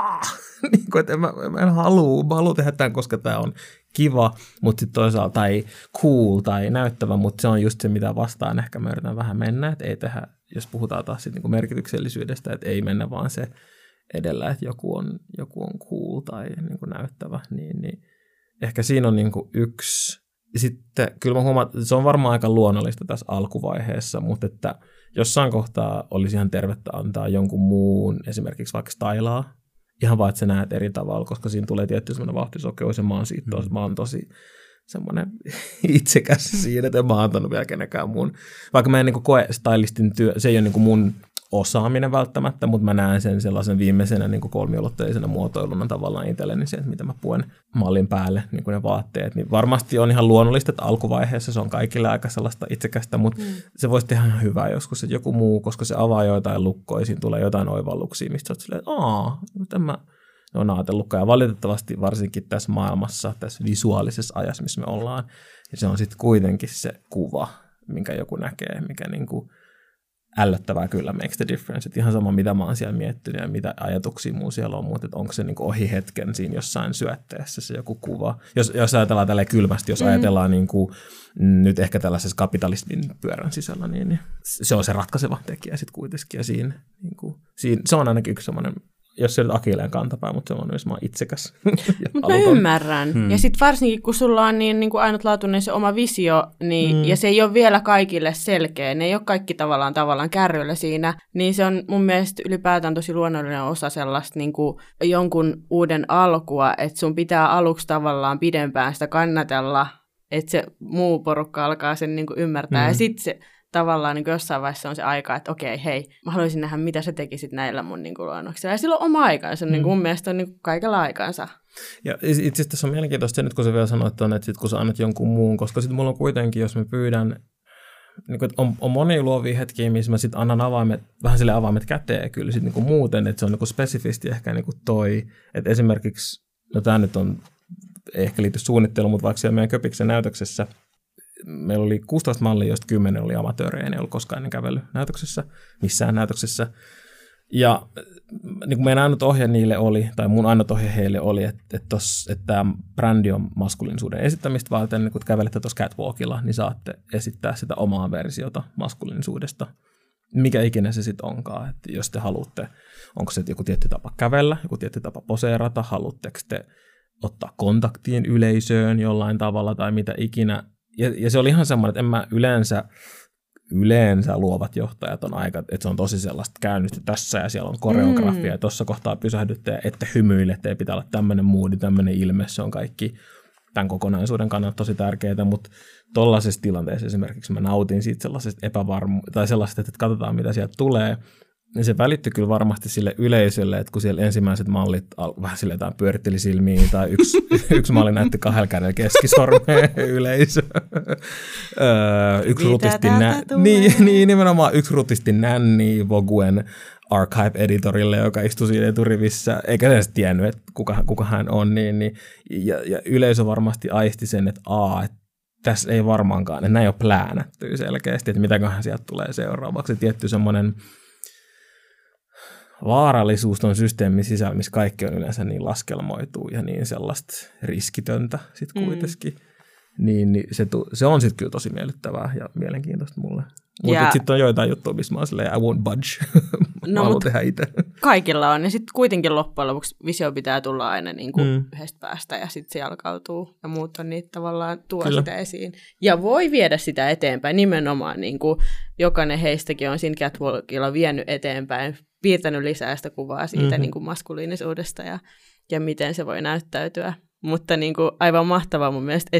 [SPEAKER 4] että mä en halua tehdä tämän, koska tämä on kiva, mutta sitten toisaalta tai cool tai näyttävä, mutta se on just se, mitä vastaan ehkä mä yritän vähän mennä, että ei tehdä, jos puhutaan taas sit merkityksellisyydestä, että ei mennä vaan se edellä, että joku on cool tai näyttävä, niin ehkä siinä on yksi. Sitten kyllä mä huomaan, että se on varmaan aika luonnollista tässä alkuvaiheessa, mutta että jossain kohtaa olisi ihan tervettä antaa jonkun muun, esimerkiksi vaikka stylaa, ihan vaan, että sä näet eri tavalla, koska siinä tulee tietty semmoinen vahtisokeus ja mä oon tosi semmoinen itsekäs siinä, että en mä antanut vielä kenenkään muun. Vaikka mä en koe stylistin työ, se ei ole mun osaaminen välttämättä, mutta mä näen sen sellaisen viimeisenä kolmiulotteisena muotoiluna tavallaan itselleni se, että mitä mä puen mallin päälle, ne vaatteet. Niin varmasti on ihan luonnollista, että alkuvaiheessa se on kaikille aika sellaista itsekästä, mutta se voisi tehdä ihan hyvää joskus, että joku muu, koska se avaa joitain lukkoja, siinä tulee jotain oivalluksia, mistä sä oot silleen, että miten mä oon ajatellutkaan. Ja valitettavasti varsinkin tässä maailmassa, tässä visuaalisessa ajassa, missä me ollaan, niin se on sitten kuitenkin se kuva, minkä joku näkee, mikä ällöttävää kyllä makes the difference. Et ihan sama, mitä mä oon siellä miettinyt ja mitä ajatuksia muu siellä on, mutta onko se ohi hetken siinä jossain syötteessä se joku kuva. Jos ajatellaan tälleen kylmästi, jos ajatellaan nyt ehkä tällaisessa kapitalismin pyörän sisällä, niin se on se ratkaiseva tekijä sitten kuitenkin. Ja siinä, se on ainakin yksi semmoinen, jos se on akilleen kantapää, mutta se on myös itsekäs.
[SPEAKER 3] Mutta mä ymmärrän. Ja sitten varsinkin, kun sulla on niin ainutlaatuinen se oma visio, niin, ja se ei ole vielä kaikille selkeä, ne ei ole kaikki tavallaan kärryillä siinä, niin se on mun mielestä ylipäätään tosi luonnollinen osa sellaista jonkun uuden alkua, että sun pitää aluksi tavallaan pidempään sitä kannatella, että se muu porukka alkaa sen ymmärtää, ja sitten se tavallaan jossain vaiheessa on se aika, että okei, hei, mä haluaisin nähdä, mitä sä tekisit näillä mun luonnoksilla. Ja sillä on oma aikansa, mun mielestä on kaikella aikansa.
[SPEAKER 4] Ja itse asiassa tässä on mielenkiintoista se nyt, kun sä vielä sanoit, että sit, kun sä annat jonkun muun, koska sitten mulla on kuitenkin, jos mä pyydän, on monia luovia hetkiä, missä mä sitten annan avaimet käteen kyllä sit muuten, että se on spesifisti ehkä toi, että esimerkiksi, no tää nyt on, ei ehkä liity suunnitteluun, mutta vaikka siellä meidän Köpiksen näytöksessä, meillä oli 16 mallia, joista 10 oli amatöörejä, ei ollut koskaan ennen kävellyt näytöksessä, missään näytöksessä. Ja niin kuin meidän ainut ohje niille oli, tai mun ainut ohje heille oli, että tämä brändi on maskuliinisuuden esittämistä varten, niin kun kävelette tuossa catwalkilla, niin saatte esittää sitä omaa versiota maskuliinisuudesta. Mikä ikinä se sitten onkaan, että jos te haluatte, onko se joku tietty tapa kävellä, joku tietty tapa poseerata, haluatteko te ottaa kontaktiin yleisöön jollain tavalla tai mitä ikinä. Ja se oli ihan semmoinen, että en mä yleensä luovat johtajat on aika, että se on tosi sellaista käynnissä tässä ja siellä on koreografia ja tuossa kohtaa pysähdytte ja ette hymyilette ja pitää olla tämmöinen moodi, tämmöinen ilme, se on kaikki tämän kokonaisuuden kannalta tosi tärkeää, mutta tollaisessa tilanteessa esimerkiksi mä nautin siitä sellaisesta tai sellaisesta, että katsotaan mitä sieltä tulee, niin se välittyi kyllä varmasti sille yleisölle, että kun siellä ensimmäiset mallit vähän sille jotain pyöritteli silmiin, tai yksi malli näytti 2 kädellä keskisormeen yleisö. Yksi rutisti nimenomaan yksi rutisti nänni Voguen Archive-editorille, joka istui siinä eturivissä, eikä edes tiennyt, että kuka hän on, ja yleisö varmasti aisti sen, että tässä ei varmaankaan, että näin ole pläänätty selkeästi, että mitäköhän sieltä tulee seuraavaksi. Tietty semmoinen vaarallisuus tuon systeemin sisällä, missä kaikki on yleensä niin laskelmoituu ja niin sellaista riskitöntä sitten kuitenkin. Niin se on sitten kyllä tosi miellyttävää ja mielenkiintoista mulle. Mutta sitten on joitain juttuja, missä mä oon silleen, I won't budge. Mä haluan tehdä itse.
[SPEAKER 3] Kaikilla on. Ja sitten kuitenkin loppujen lopuksi visio pitää tulla aina niin kuin yhdestä päästä ja sitten se jalkautuu. Ja muut on niitä tavallaan tuo sitä esiin. Ja voi viedä sitä eteenpäin. Nimenomaan niin kuin jokainen heistäkin on siinä catwalkilla vienyt eteenpäin, piirtänyt lisää sitä kuvaa siitä niin kuin maskuliinisuudesta ja miten se voi näyttäytyä. Mutta niin kuin aivan mahtava mun mielestä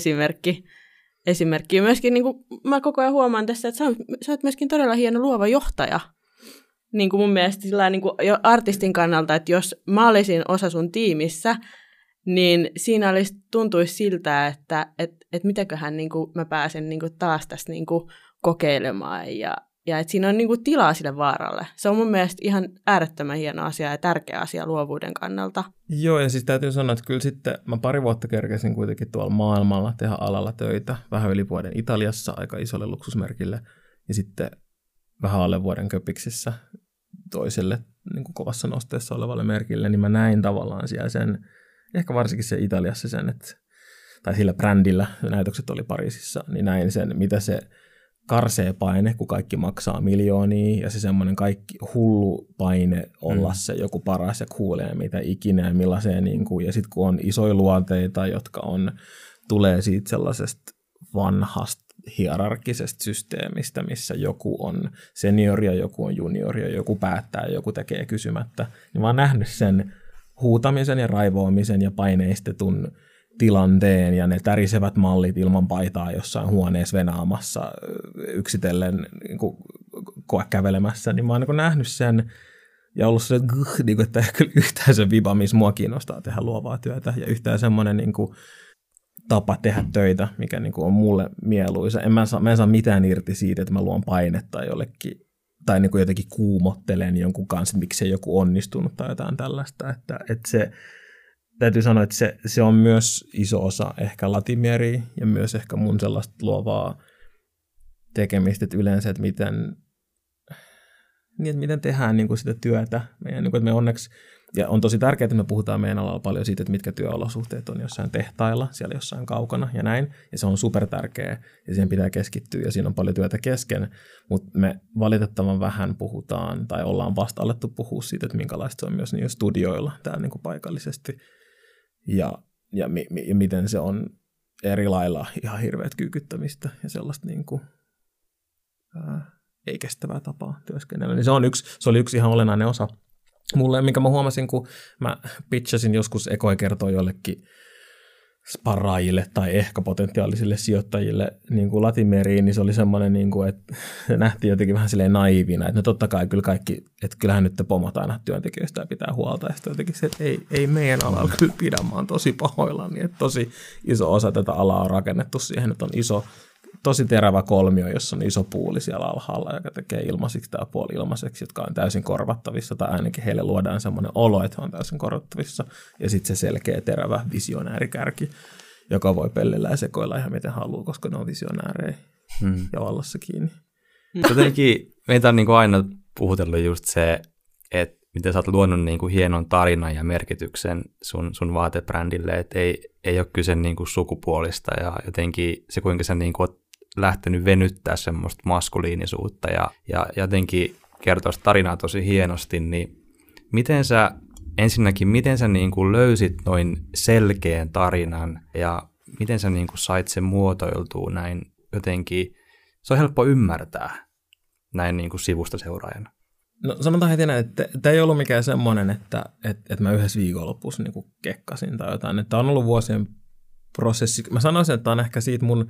[SPEAKER 3] esimerkki. Myöskin niin kuin mä koko ajan huomaan tässä, että sä oot myöskin todella hieno luova johtaja. Niin kuin mun mielestä sillä niin kuin jo artistin kannalta, että jos mä olisin osa sun tiimissä, niin siinä tuntuisi siltä, että mitäköhän niin kuin mä pääsen niin kuin taas tässä niin kuin kokeilemaan ja että siinä on niin kuin tilaa sille vaaralle. Se on mun mielestä ihan äärettömän hieno asia ja tärkeä asia luovuuden kannalta.
[SPEAKER 4] Joo, ja siis täytyy sanoa, että kyllä sitten mä 2 vuotta kerkesin kuitenkin tuolla maailmalla tehdä alalla töitä. Vähän yli vuoden Italiassa aika isolle luksusmerkille ja sitten vähän alle vuoden Köpiksissä toiselle niin kuin kovassa nosteessa olevalle merkille. Niin mä näin tavallaan siellä sen, ehkä varsinkin se Italiassa sen, tai sillä brändillä, näytökset oli Pariisissa, niin näin sen, mitä se karsee paine, kun kaikki maksaa miljoonia ja se semmoinen kaikki hullu paine olla se joku paras ja kuulee mitä ikinä ja millaiseen niin kuin, ja sitten kun on isoja luonteita, jotka tulee siitä sellaisesta vanhasta hierarkisesta systeemistä, missä joku on seniori ja joku on juniori ja joku päättää ja joku tekee kysymättä, niin mä oon nähnyt sen huutamisen ja raivoamisen ja paineistetun tilanteen ja ne tärisevät mallit ilman paitaa jossain huoneessa venaamassa yksitellen niin kävelemässä, niin mä oon niin nähnyt sen ja ollut se, että ei kyllä yhtään se viba, missä mua kiinnostaa tehdä luovaa työtä ja yhtään semmoinen niin kuin tapa tehdä töitä, mikä niin kuin on mulle mieluisa. Mä en saa mitään irti siitä, että mä luon painetta jollekin tai niin kuin jotenkin kuumottelen jonkun kanssa, miksei joku onnistunut tai jotain tällaista, että se täytyy sanoa, että se on myös iso osa ehkä Latimieria ja myös ehkä mun sellaista luovaa tekemistä, että yleensä, että miten tehdään niin kuin sitä työtä. Meidän, niin kuin, että me onneksi, ja on tosi tärkeää, että me puhutaan meidän alalla paljon siitä, että mitkä työolosuhteet on jossain tehtailla, siellä jossain kaukana ja näin, ja se on super tärkeää, ja siihen pitää keskittyä, ja siinä on paljon työtä kesken, mutta me valitettavan vähän puhutaan, tai ollaan vasta alettu puhua siitä, että minkälaista se on myös niillä studioilla täällä niin kuin paikallisesti, ja miten se on eri lailla ihan hirveät kyykyttämistä ja sellaista niin kuin, ei kestävää tapaa työskennellä. Niin se oli yksi ihan olennainen osa mulle, minkä mä huomasin, kun mä pitchasin joskus Ekoi kertoo jollekin sparraajille tai ehkä potentiaalisille sijoittajille niin kuin Latimeriin, niin se oli semmoinen, niin kuin, että nähtiin jotenkin vähän silleen naivina, että no totta kai kyllä kaikki, että kyllähän nyt te pomot aina työntekijöistä ja pitää huolta, ja sitten jotenkin se, että ei meidän alalla kyllä pidä, mä oon tosi pahoillani, että tosi iso osa tätä alaa on rakennettu siihen, että on iso, tosi terävä kolmio, jossa on iso puuli siellä alhaalla, joka tekee ilmaisiksi tai puoli-ilmaiseksi, jotka on täysin korvattavissa, tai ainakin heille luodaan semmoinen olo, että he on täysin korvattavissa, ja sitten se selkeä terävä visionäärikärki. joka voi pellellä ja sekoilla ihan miten haluaa, koska ne on visionäärejä ja vallassa kiinni.
[SPEAKER 2] Jotenkin meitä on niin kuin aina puhutellut just se, että miten sä oot luonut niin kuin hienon tarinan ja merkityksen sun vaatebrändille, että ei ole kyse niin kuin sukupuolista ja jotenkin se, kuinka sä niin kuin oot lähtenyt venyttää semmoista maskuliinisuutta ja jotenkin kertoa tarinaa tosi hienosti, niin miten sä niin kuin löysit noin selkeän tarinan ja miten sä niin kuin sait sen muotoiltua näin jotenkin, se on helppo ymmärtää näin niin kuin sivusta seuraajana.
[SPEAKER 4] No sanotaan heti näin, että tämä ei ollut mikään semmoinen, että mä yhdessä viikonlopussa niin kuin kekkasin tai jotain. Että on ollut vuosien prosessi. Mä sanoisin, että tämä on ehkä siitä mun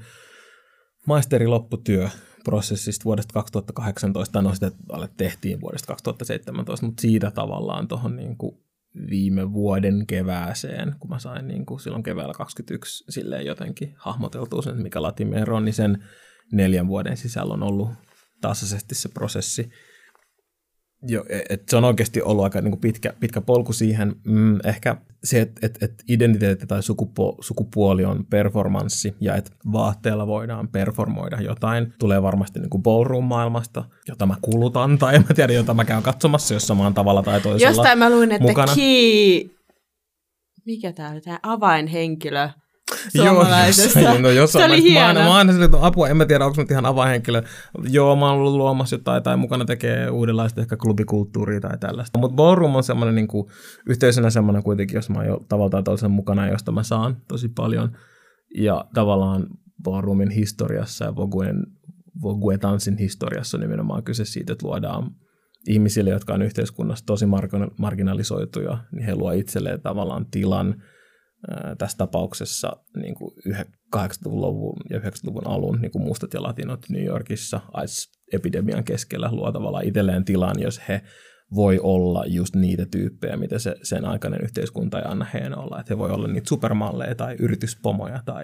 [SPEAKER 4] maisterilopputyöprosessista vuodesta 2018, no sitä tehtiin vuodesta 2017, mutta siitä tavallaan tuohon niin kuin viime vuoden kevääseen, kun mä sain niin kuin silloin keväällä 2021 silleen jotenkin hahmoteltua sen, mikä Latimero on, niin sen 4 vuoden sisällä on ollut tasaisesti se prosessi. Jo, se on oikeasti ollut aika niin kuin pitkä polku siihen. Ehkä se, että identiteetti tai sukupuoli on performanssi ja että vaatteella voidaan performoida jotain, tulee varmasti niin kuin ballroom-maailmasta, jota mä kulutan tai en mä tiedä, jota mä käyn katsomassa jossain tavalla tai toisella
[SPEAKER 3] jostain mä luin, että
[SPEAKER 4] mukana.
[SPEAKER 3] Mikä tää oli, tää avainhenkilö
[SPEAKER 4] suomalaisesta.
[SPEAKER 3] Se oli hieno.
[SPEAKER 4] Mä aina sille, että apua, en mä tiedä, onko mä ihan avainhenkilö. Joo, mä oon ollut luomassa jotain tai mukana tekee uudenlaista ehkä klubikulttuuria tai tällaista. Mutta ballroom on semmoinen niin kuin, yhteisönä semmoinen kuitenkin, jos mä oon jo tavalla tai toisen mukana, josta mä saan tosi paljon. Ja tavallaan ballroomin historiassa ja Vogue-tanssin historiassa on nimenomaan kyse siitä, että luodaan ihmisille, jotka on yhteiskunnassa tosi marginalisoituja, niin he luo itselleen tavallaan tilan tässä tapauksessa niin kuin 80-luvun ja 90-luvun alun niin kuin mustat ja latinot New Yorkissa AIDS-epidemian keskellä luo tavallaan itselleen tilan, jos he voi olla just niitä tyyppejä, mitä sen aikainen yhteiskunta ei anna heidän olla. Että he voi olla niitä supermalleja tai yrityspomoja tai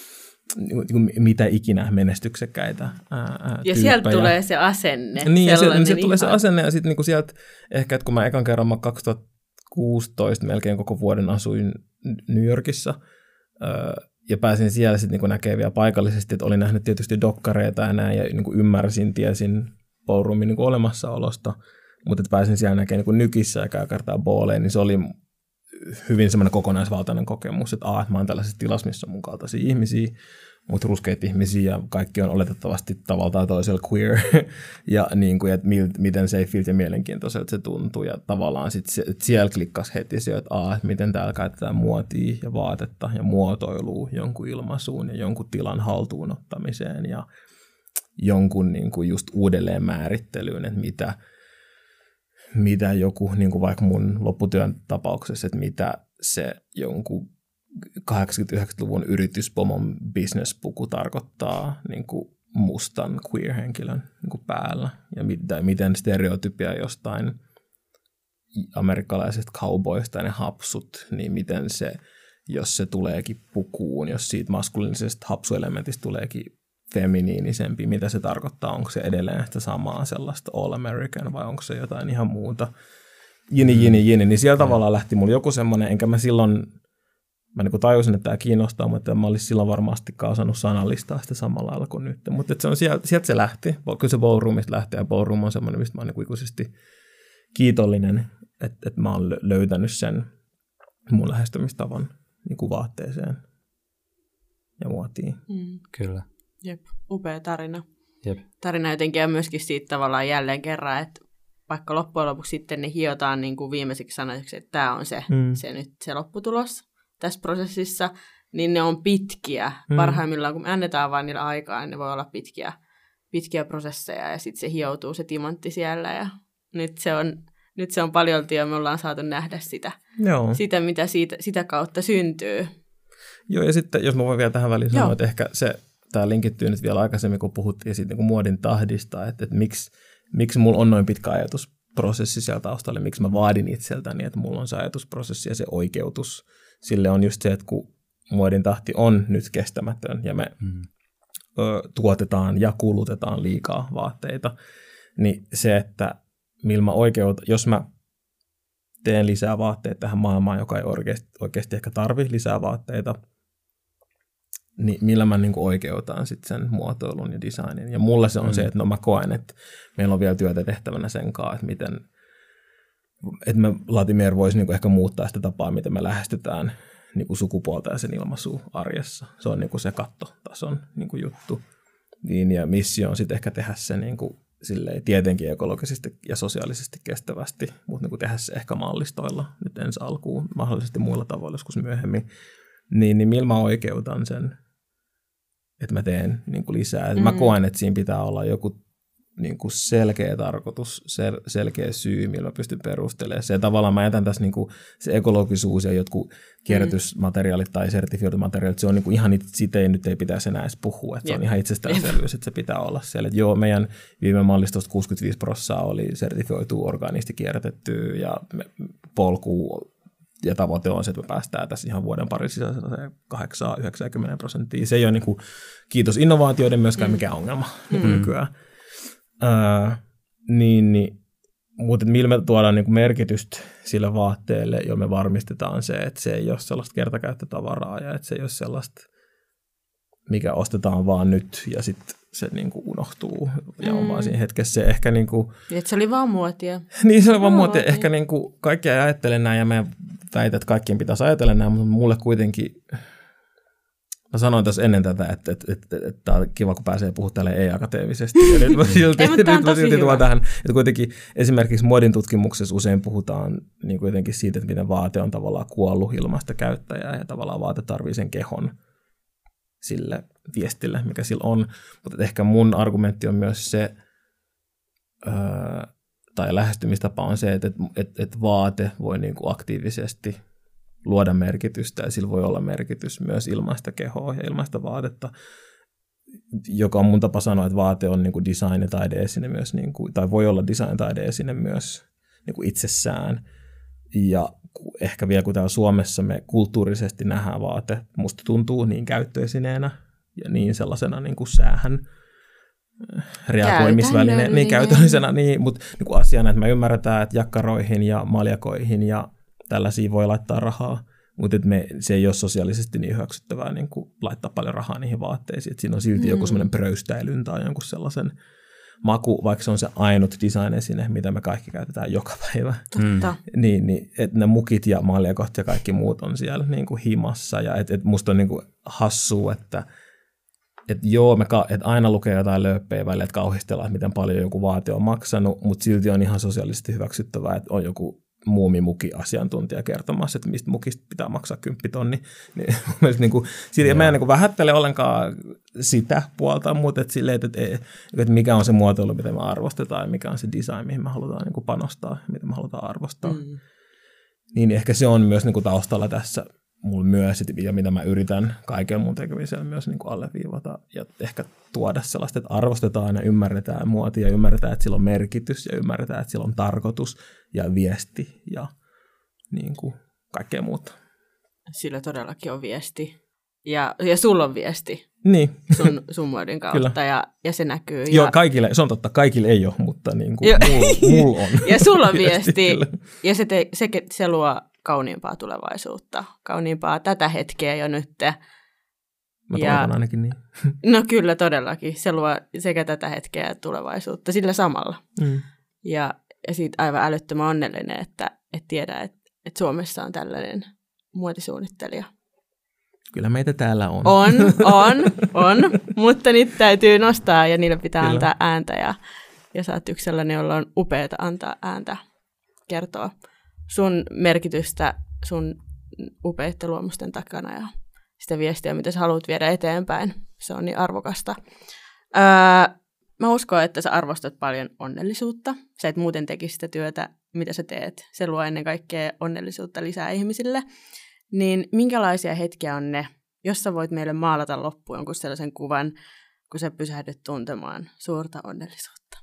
[SPEAKER 4] mitä ikinä menestyksekkäitä tyyppejä.
[SPEAKER 3] Ja sieltä tulee se asenne.
[SPEAKER 4] Niin, ja sieltä tulee se asenne ja sitten niin sieltä ehkä, että kun mä ekan kerran 2016 melkein koko vuoden asuin New Yorkissa ja pääsin siellä sitten niin näkemään vielä paikallisesti, että olin nähnyt tietysti dokkareita ja näin ja niin tiesin ballroomin niin olemassaolosta, mutta että pääsin siellä näkemään niin Nykissä ja kertaa balleen, niin se oli hyvin semmoinen kokonaisvaltainen kokemus, että mä oon tällaisessa tilassa, missä on mun kaltaisia ihmisiä, mutta ruskeita ihmisiä ja kaikki on oletettavasti tavalla tai toisella queer ja niin kuin, että miten safeiltä ja mielenkiintoiselta se tuntuu ja tavallaan sitten siellä klikkasi heti se, että miten täällä käytetään muotia ja vaatetta ja muotoilua jonkun ilmaisuun ja jonkun tilan haltuun ottamiseen ja jonkun niin kuin just uudelleen määrittelyyn, että mitä joku, niin kuin vaikka mun lopputyön tapauksessa, että mitä se jonkun 80-90-luvun yrityspomon businesspuku tarkoittaa niin kuin mustan queer-henkilön niin kuin päällä. Ja miten stereotypia jostain amerikkalaisesta cowboysta ja ne hapsut, niin miten se, jos se tuleekin pukuun, jos siitä maskuliinisesta hapsuelementistä tuleekin feminiinisempi, mitä se tarkoittaa, onko se edelleen sitä samaa sellaista all American vai onko se jotain ihan muuta. Jini, niin siellä tavallaan lähti mulla joku semmoinen, enkä mä silloin, mä niin kuin tajusin, että tämä kiinnostaa, mutta mä olisin silloin varmastikaan osannut sanallistaa sitä samalla lailla kuin nyt. Mutta se on sieltä se lähti, kyllä se ballroomista lähti ja ballroom on semmoinen, mistä mä oon niin ikuisesti kiitollinen, että mä oon löytänyt sen mun lähestymistavan niin kuin vaatteeseen ja muotiin.
[SPEAKER 2] Kyllä.
[SPEAKER 3] Jep, upea tarina.
[SPEAKER 2] Jep.
[SPEAKER 3] Tarina jotenkin on myöskin siitä tavallaan jälleen kerran, että vaikka loppujen lopuksi sitten ne hiotaan niin kuin viimeiseksi sanoiksi, että tämä on se nyt se lopputulos tässä prosessissa, niin ne on pitkiä. Parhaimmillaan, kun me annetaan vaan niillä aikaa, niin ne voi olla pitkiä prosesseja ja sitten se hioutuu se timantti siellä ja nyt se on paljolti ja me ollaan saatu nähdä sitä mitä sitä kautta syntyy.
[SPEAKER 4] Joo, ja sitten jos mä voin vielä tähän väliin sanoa, että ehkä tämä linkittyy nyt vielä aikaisemmin, kun puhuttiin siitä niin kuin muodin tahdista, että miksi mulla on noin pitkä ajatusprosessi siellä taustalla, miksi mä vaadin itseltäni, että mulla on se ajatusprosessi ja se oikeutus. Sille on just se, että kun muodin tahti on nyt kestämätön ja me tuotetaan ja kulutetaan liikaa vaatteita, niin se, että jos mä teen lisää vaatteita tähän maailmaan, joka ei oikeasti ehkä tarvi lisää vaatteita, niin millä mä niin kuin oikeutan sitten sen muotoilun ja designin. Ja mulle se on se, että no mä koen, että meillä on vielä työtä tehtävänä sen kanssa, että miten, että me Latimer voisi niin kuin ehkä muuttaa sitä tapaa, miten me lähestytään niin kuin sukupuolta ja sen ilmaisua arjessa. Se on niin kuin se kattotason niin kuin juttu. Niin, ja missio on sitten ehkä tehdä se niin kuin silleen, tietenkin ekologisesti ja sosiaalisesti kestävästi, mutta niin kuin tehdä se ehkä mallistoilla nyt ensi alkuun, mahdollisesti muilla tavoilla joskus myöhemmin. Niin millä mä oikeutan sen, että mä teen niin kuin lisää. Mä koen, että siinä pitää olla joku niin kuin selkeä tarkoitus, selkeä syy, millä mä pystyn perustelemaan se. Ja tavallaan mä jätän tässä niin kuin se ekologisuus ja jotkut kierrätysmateriaalit tai sertifioidut materiaalit, se on niin kuin ihan, siitä ei nyt ei pitäisi enää edes puhua. Että se on ihan itsestäänselvyys, että se pitää olla siellä. Että joo, meidän viime mallistosta 65% oli sertifioitu, orgaanisti kierrätetty ja polku. Ja tavoite on se, että me päästään tässä ihan vuoden parin sisällä 8-90%. Se ei ole niin kuin, kiitos innovaatioiden myöskään mikään ongelma nykyään. Mutta millä me tuodaan niin kuin merkitystä sille vaatteelle, jolla me varmistetaan se, että se ei ole sellaista kertakäyttötavaraa ja että se ei ole sellaista, mikä ostetaan vaan nyt ja sitten se niin kuin unohtuu ja on vaan siinä hetkessä se ehkä niin kuin...
[SPEAKER 3] Että se oli vaan muotia.
[SPEAKER 4] Niin, se oli vaan muotia. Ehkä niin kuin kaikki ei ajattele näin ja mä väitän, että kaikkien pitäisi ajatella näin, mutta mulle kuitenkin... Mä sanoin tässä ennen tätä, että on kiva, kun pääsee puhumaan täällä ei-akateemisesti. Ja nyt mä silti tuon tähän, että kuitenkin esimerkiksi muodin tutkimuksessa usein puhutaan niin kuitenkin siitä, että miten vaate on tavallaan kuollut ilmaista käyttäjää ja tavallaan vaate tarvii sen kehon sille viestille, mikä sillä on. Mutta ehkä mun argumentti on myös se, tai lähestymistapa on se, että vaate voi niin kuin aktiivisesti luoda merkitystä ja sillä voi olla merkitys myös ilmaista kehoa ja ilmaista vaatetta, joka on mun tapa sanoa, että vaate on niin kuin design- ja taide-esine myös, niin kuin, tai voi olla design- ja taide-esine myös niin kuin itsessään. Ja ehkä vielä kun täällä Suomessa me kulttuurisesti nähdään vaate, musta tuntuu niin käyttöesineenä ja niin sellaisena niin kuin säähän reagoimisväline, niin käytöllisenä, niin, mutta niin kuin asiana, että me ymmärretään, että jakkaroihin ja maljakoihin ja tällaisia voi laittaa rahaa, mutta se ei ole sosiaalisesti niin hyväksyttävää niin kuin laittaa paljon rahaa niihin vaatteisiin. Et siinä on silti joku semmoinen pröystäilyn tai jonkun sellaisen maku, vaikka se on se ainut design-esine, mitä me kaikki käytetään joka päivä.
[SPEAKER 3] Totta.
[SPEAKER 4] Niin, että ne mukit ja maljakot ja kaikki muut on siellä niin kuin himassa. Ja et musta on niin kuin hassua, että joo, että aina lukee jotain lööppejä välillä, että kauhistellaan, miten paljon joku vaate on maksanut, mutta silti on ihan sosiaalisesti hyväksyttävää, että on joku muumimuki-asiantuntija kertomassa, että mistä mukista pitää maksaa 10 000. Niin kuin, siitä mä en niin kuin vähättele ollenkaan sitä puolta, mutta että mikä on se muotoilu, mitä me arvostetaan, ja mikä on se design, mihin me halutaan niin kuin panostaa, mitä me halutaan arvostaa. Niin ehkä se on myös niin kuin taustalla tässä mulla myös, ja mitä mä yritän kaiken mun tekemisellä myös niin kuin alleviivata, ja ehkä tuoda sellaista, että arvostetaan ja ymmärretään muotia, ja ymmärretään, että sillä on merkitys, ja ymmärretään, että sillä on tarkoitus, ja viesti, ja niin kuin kaikkea muuta.
[SPEAKER 3] Sillä todellakin on viesti. Ja sulla on viesti sun muodin kautta, ja se näkyy.
[SPEAKER 4] Joo, kaikille, se on totta, kaikille ei ole, mutta niin kuin mulla on.
[SPEAKER 3] Ja sulla on viesti, ja se luo kauniimpaa tulevaisuutta, kauniimpaa tätä hetkeä jo nyt.
[SPEAKER 4] Mä toivon ainakin niin.
[SPEAKER 3] No kyllä, todellakin. Se luo sekä tätä hetkeä että tulevaisuutta sillä samalla. Ja siitä aivan älyttömän onnellinen, että tiedä, että Suomessa on tällainen muotisuunnittelija.
[SPEAKER 4] Kyllä meitä täällä on.
[SPEAKER 3] On, mutta niitä täytyy nostaa ja niille pitää antaa ääntä. Ja sä oot yksi sellainen, jolla on upeata antaa ääntä, kertoa sun merkitystä sun upeitten luomusten takana ja sitä viestiä, mitä sä haluat viedä eteenpäin. Se on niin arvokasta. Mä uskon, että sä arvostat paljon onnellisuutta. Sä et muuten tekisi sitä työtä, mitä sä teet. Se luo ennen kaikkea onnellisuutta lisää ihmisille. Niin minkälaisia hetkiä on ne, jos sä voit meille maalata loppuun jonkun sellaisen kuvan, kun sä pysähdyt tuntemaan suurta onnellisuutta?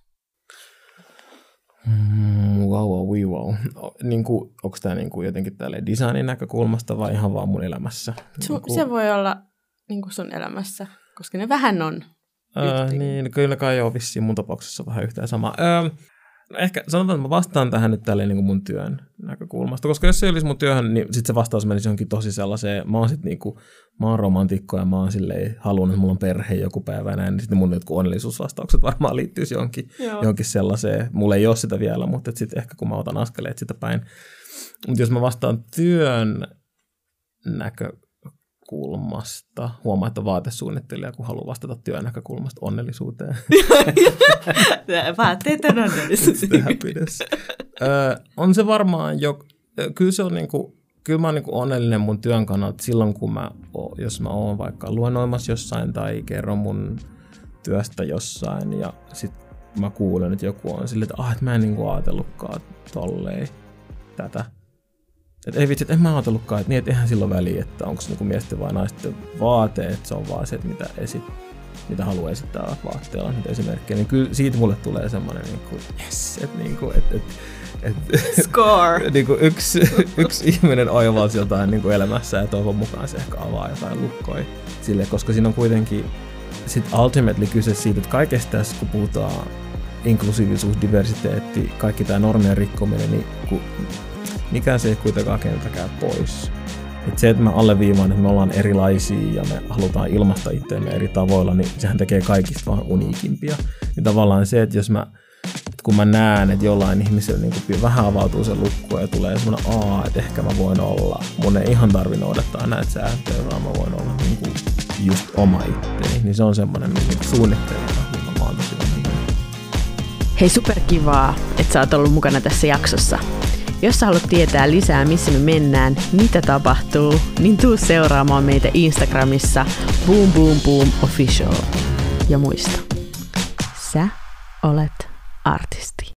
[SPEAKER 4] Wow. Onko tämä jotenkin designin näkökulmasta vai ihan vaan mun elämässä?
[SPEAKER 3] Se voi olla sun elämässä, koska ne vähän on
[SPEAKER 4] niin, kyllä kai joo, vissiin mun tapauksessa vähän yhtään sama. No ehkä sanotaan, että mä vastaan tähän nyt tälleen niin kuin mun työn näkökulmasta, koska jos se olisi mun työhön, niin sitten se vastaus menisi johonkin tosi sellaiseen, mä oon romantikko ja mä oon silleen halunnut, että mulla on perhe joku päivä ja näin, niin sitten mun jotkut onnellisuusvastaukset varmaan liittyisi johonkin sellaiseen. Mulla ei ole sitä vielä, mutta sitten ehkä kun mä otan askeleet sitä päin. Mutta jos mä vastaan työn näkökulmasta, huomaa, että vaatesuunnittelija, kun haluaa vastata työn näkökulmasta onnellisuuteen.
[SPEAKER 3] Vaatteet on onnellisuuteen.
[SPEAKER 4] On se varmaan kyllä se on niinku, kyllä mä oon niinku onnellinen mun työn kannalta silloin, kun jos mä oon vaikka luennoimassa jossain tai kerron mun työstä jossain ja sit mä kuulen, että joku on silleen, että mä en niinku ajatellutkaan tolleen tätä. Että ei vitsi, että en mä ajatellutkaan, että, niin, että eihän silloin väliä, että onko se niinku miesten vai naisten vaate, että se on vaan se, että mitä haluaa esittää vaatteella, niitä esimerkkejä. Niin kyllä siitä mulle tulee semmoinen, niinku, yes, että niinku,
[SPEAKER 3] score!
[SPEAKER 4] Niinku yksi ihminen oivalsi jotain niinku elämässä ja toivon mukaan se ehkä avaa jotain lukkoja sille, koska siinä on kuitenkin sit ultimately kyse siitä, että kaikesta tässä, kun puhutaan inklusiivisuus, diversiteetti, kaikki tämä normien rikkominen, niin mikään se ei kuitenkaan keneltäkään pois. Et se, että mä alleviivaan, että me ollaan erilaisia ja me halutaan ilmaista itseämme eri tavoilla, niin sehän tekee kaikista vaan uniikimpia. Ja tavallaan se, että kun mä näen, että jollain ihmisellä niin vähän avautuu se lukko ja tulee semmoinen, että ehkä mä voin olla, mun ei ihan tarvi noudattaa näitä sääntöjä, vaan mä voin olla niin kuin just oma itteni. Niin se on semmoinen niin suunnittelijana, mitä mä oon tosi onnellinen.
[SPEAKER 3] Hei, superkivaa, että sä oot ollut mukana tässä jaksossa. Jos sä haluat tietää lisää, missä me mennään, mitä tapahtuu, niin tuu seuraamaan meitä Instagramissa boomboomboomofficial. Ja muista, sä olet artisti.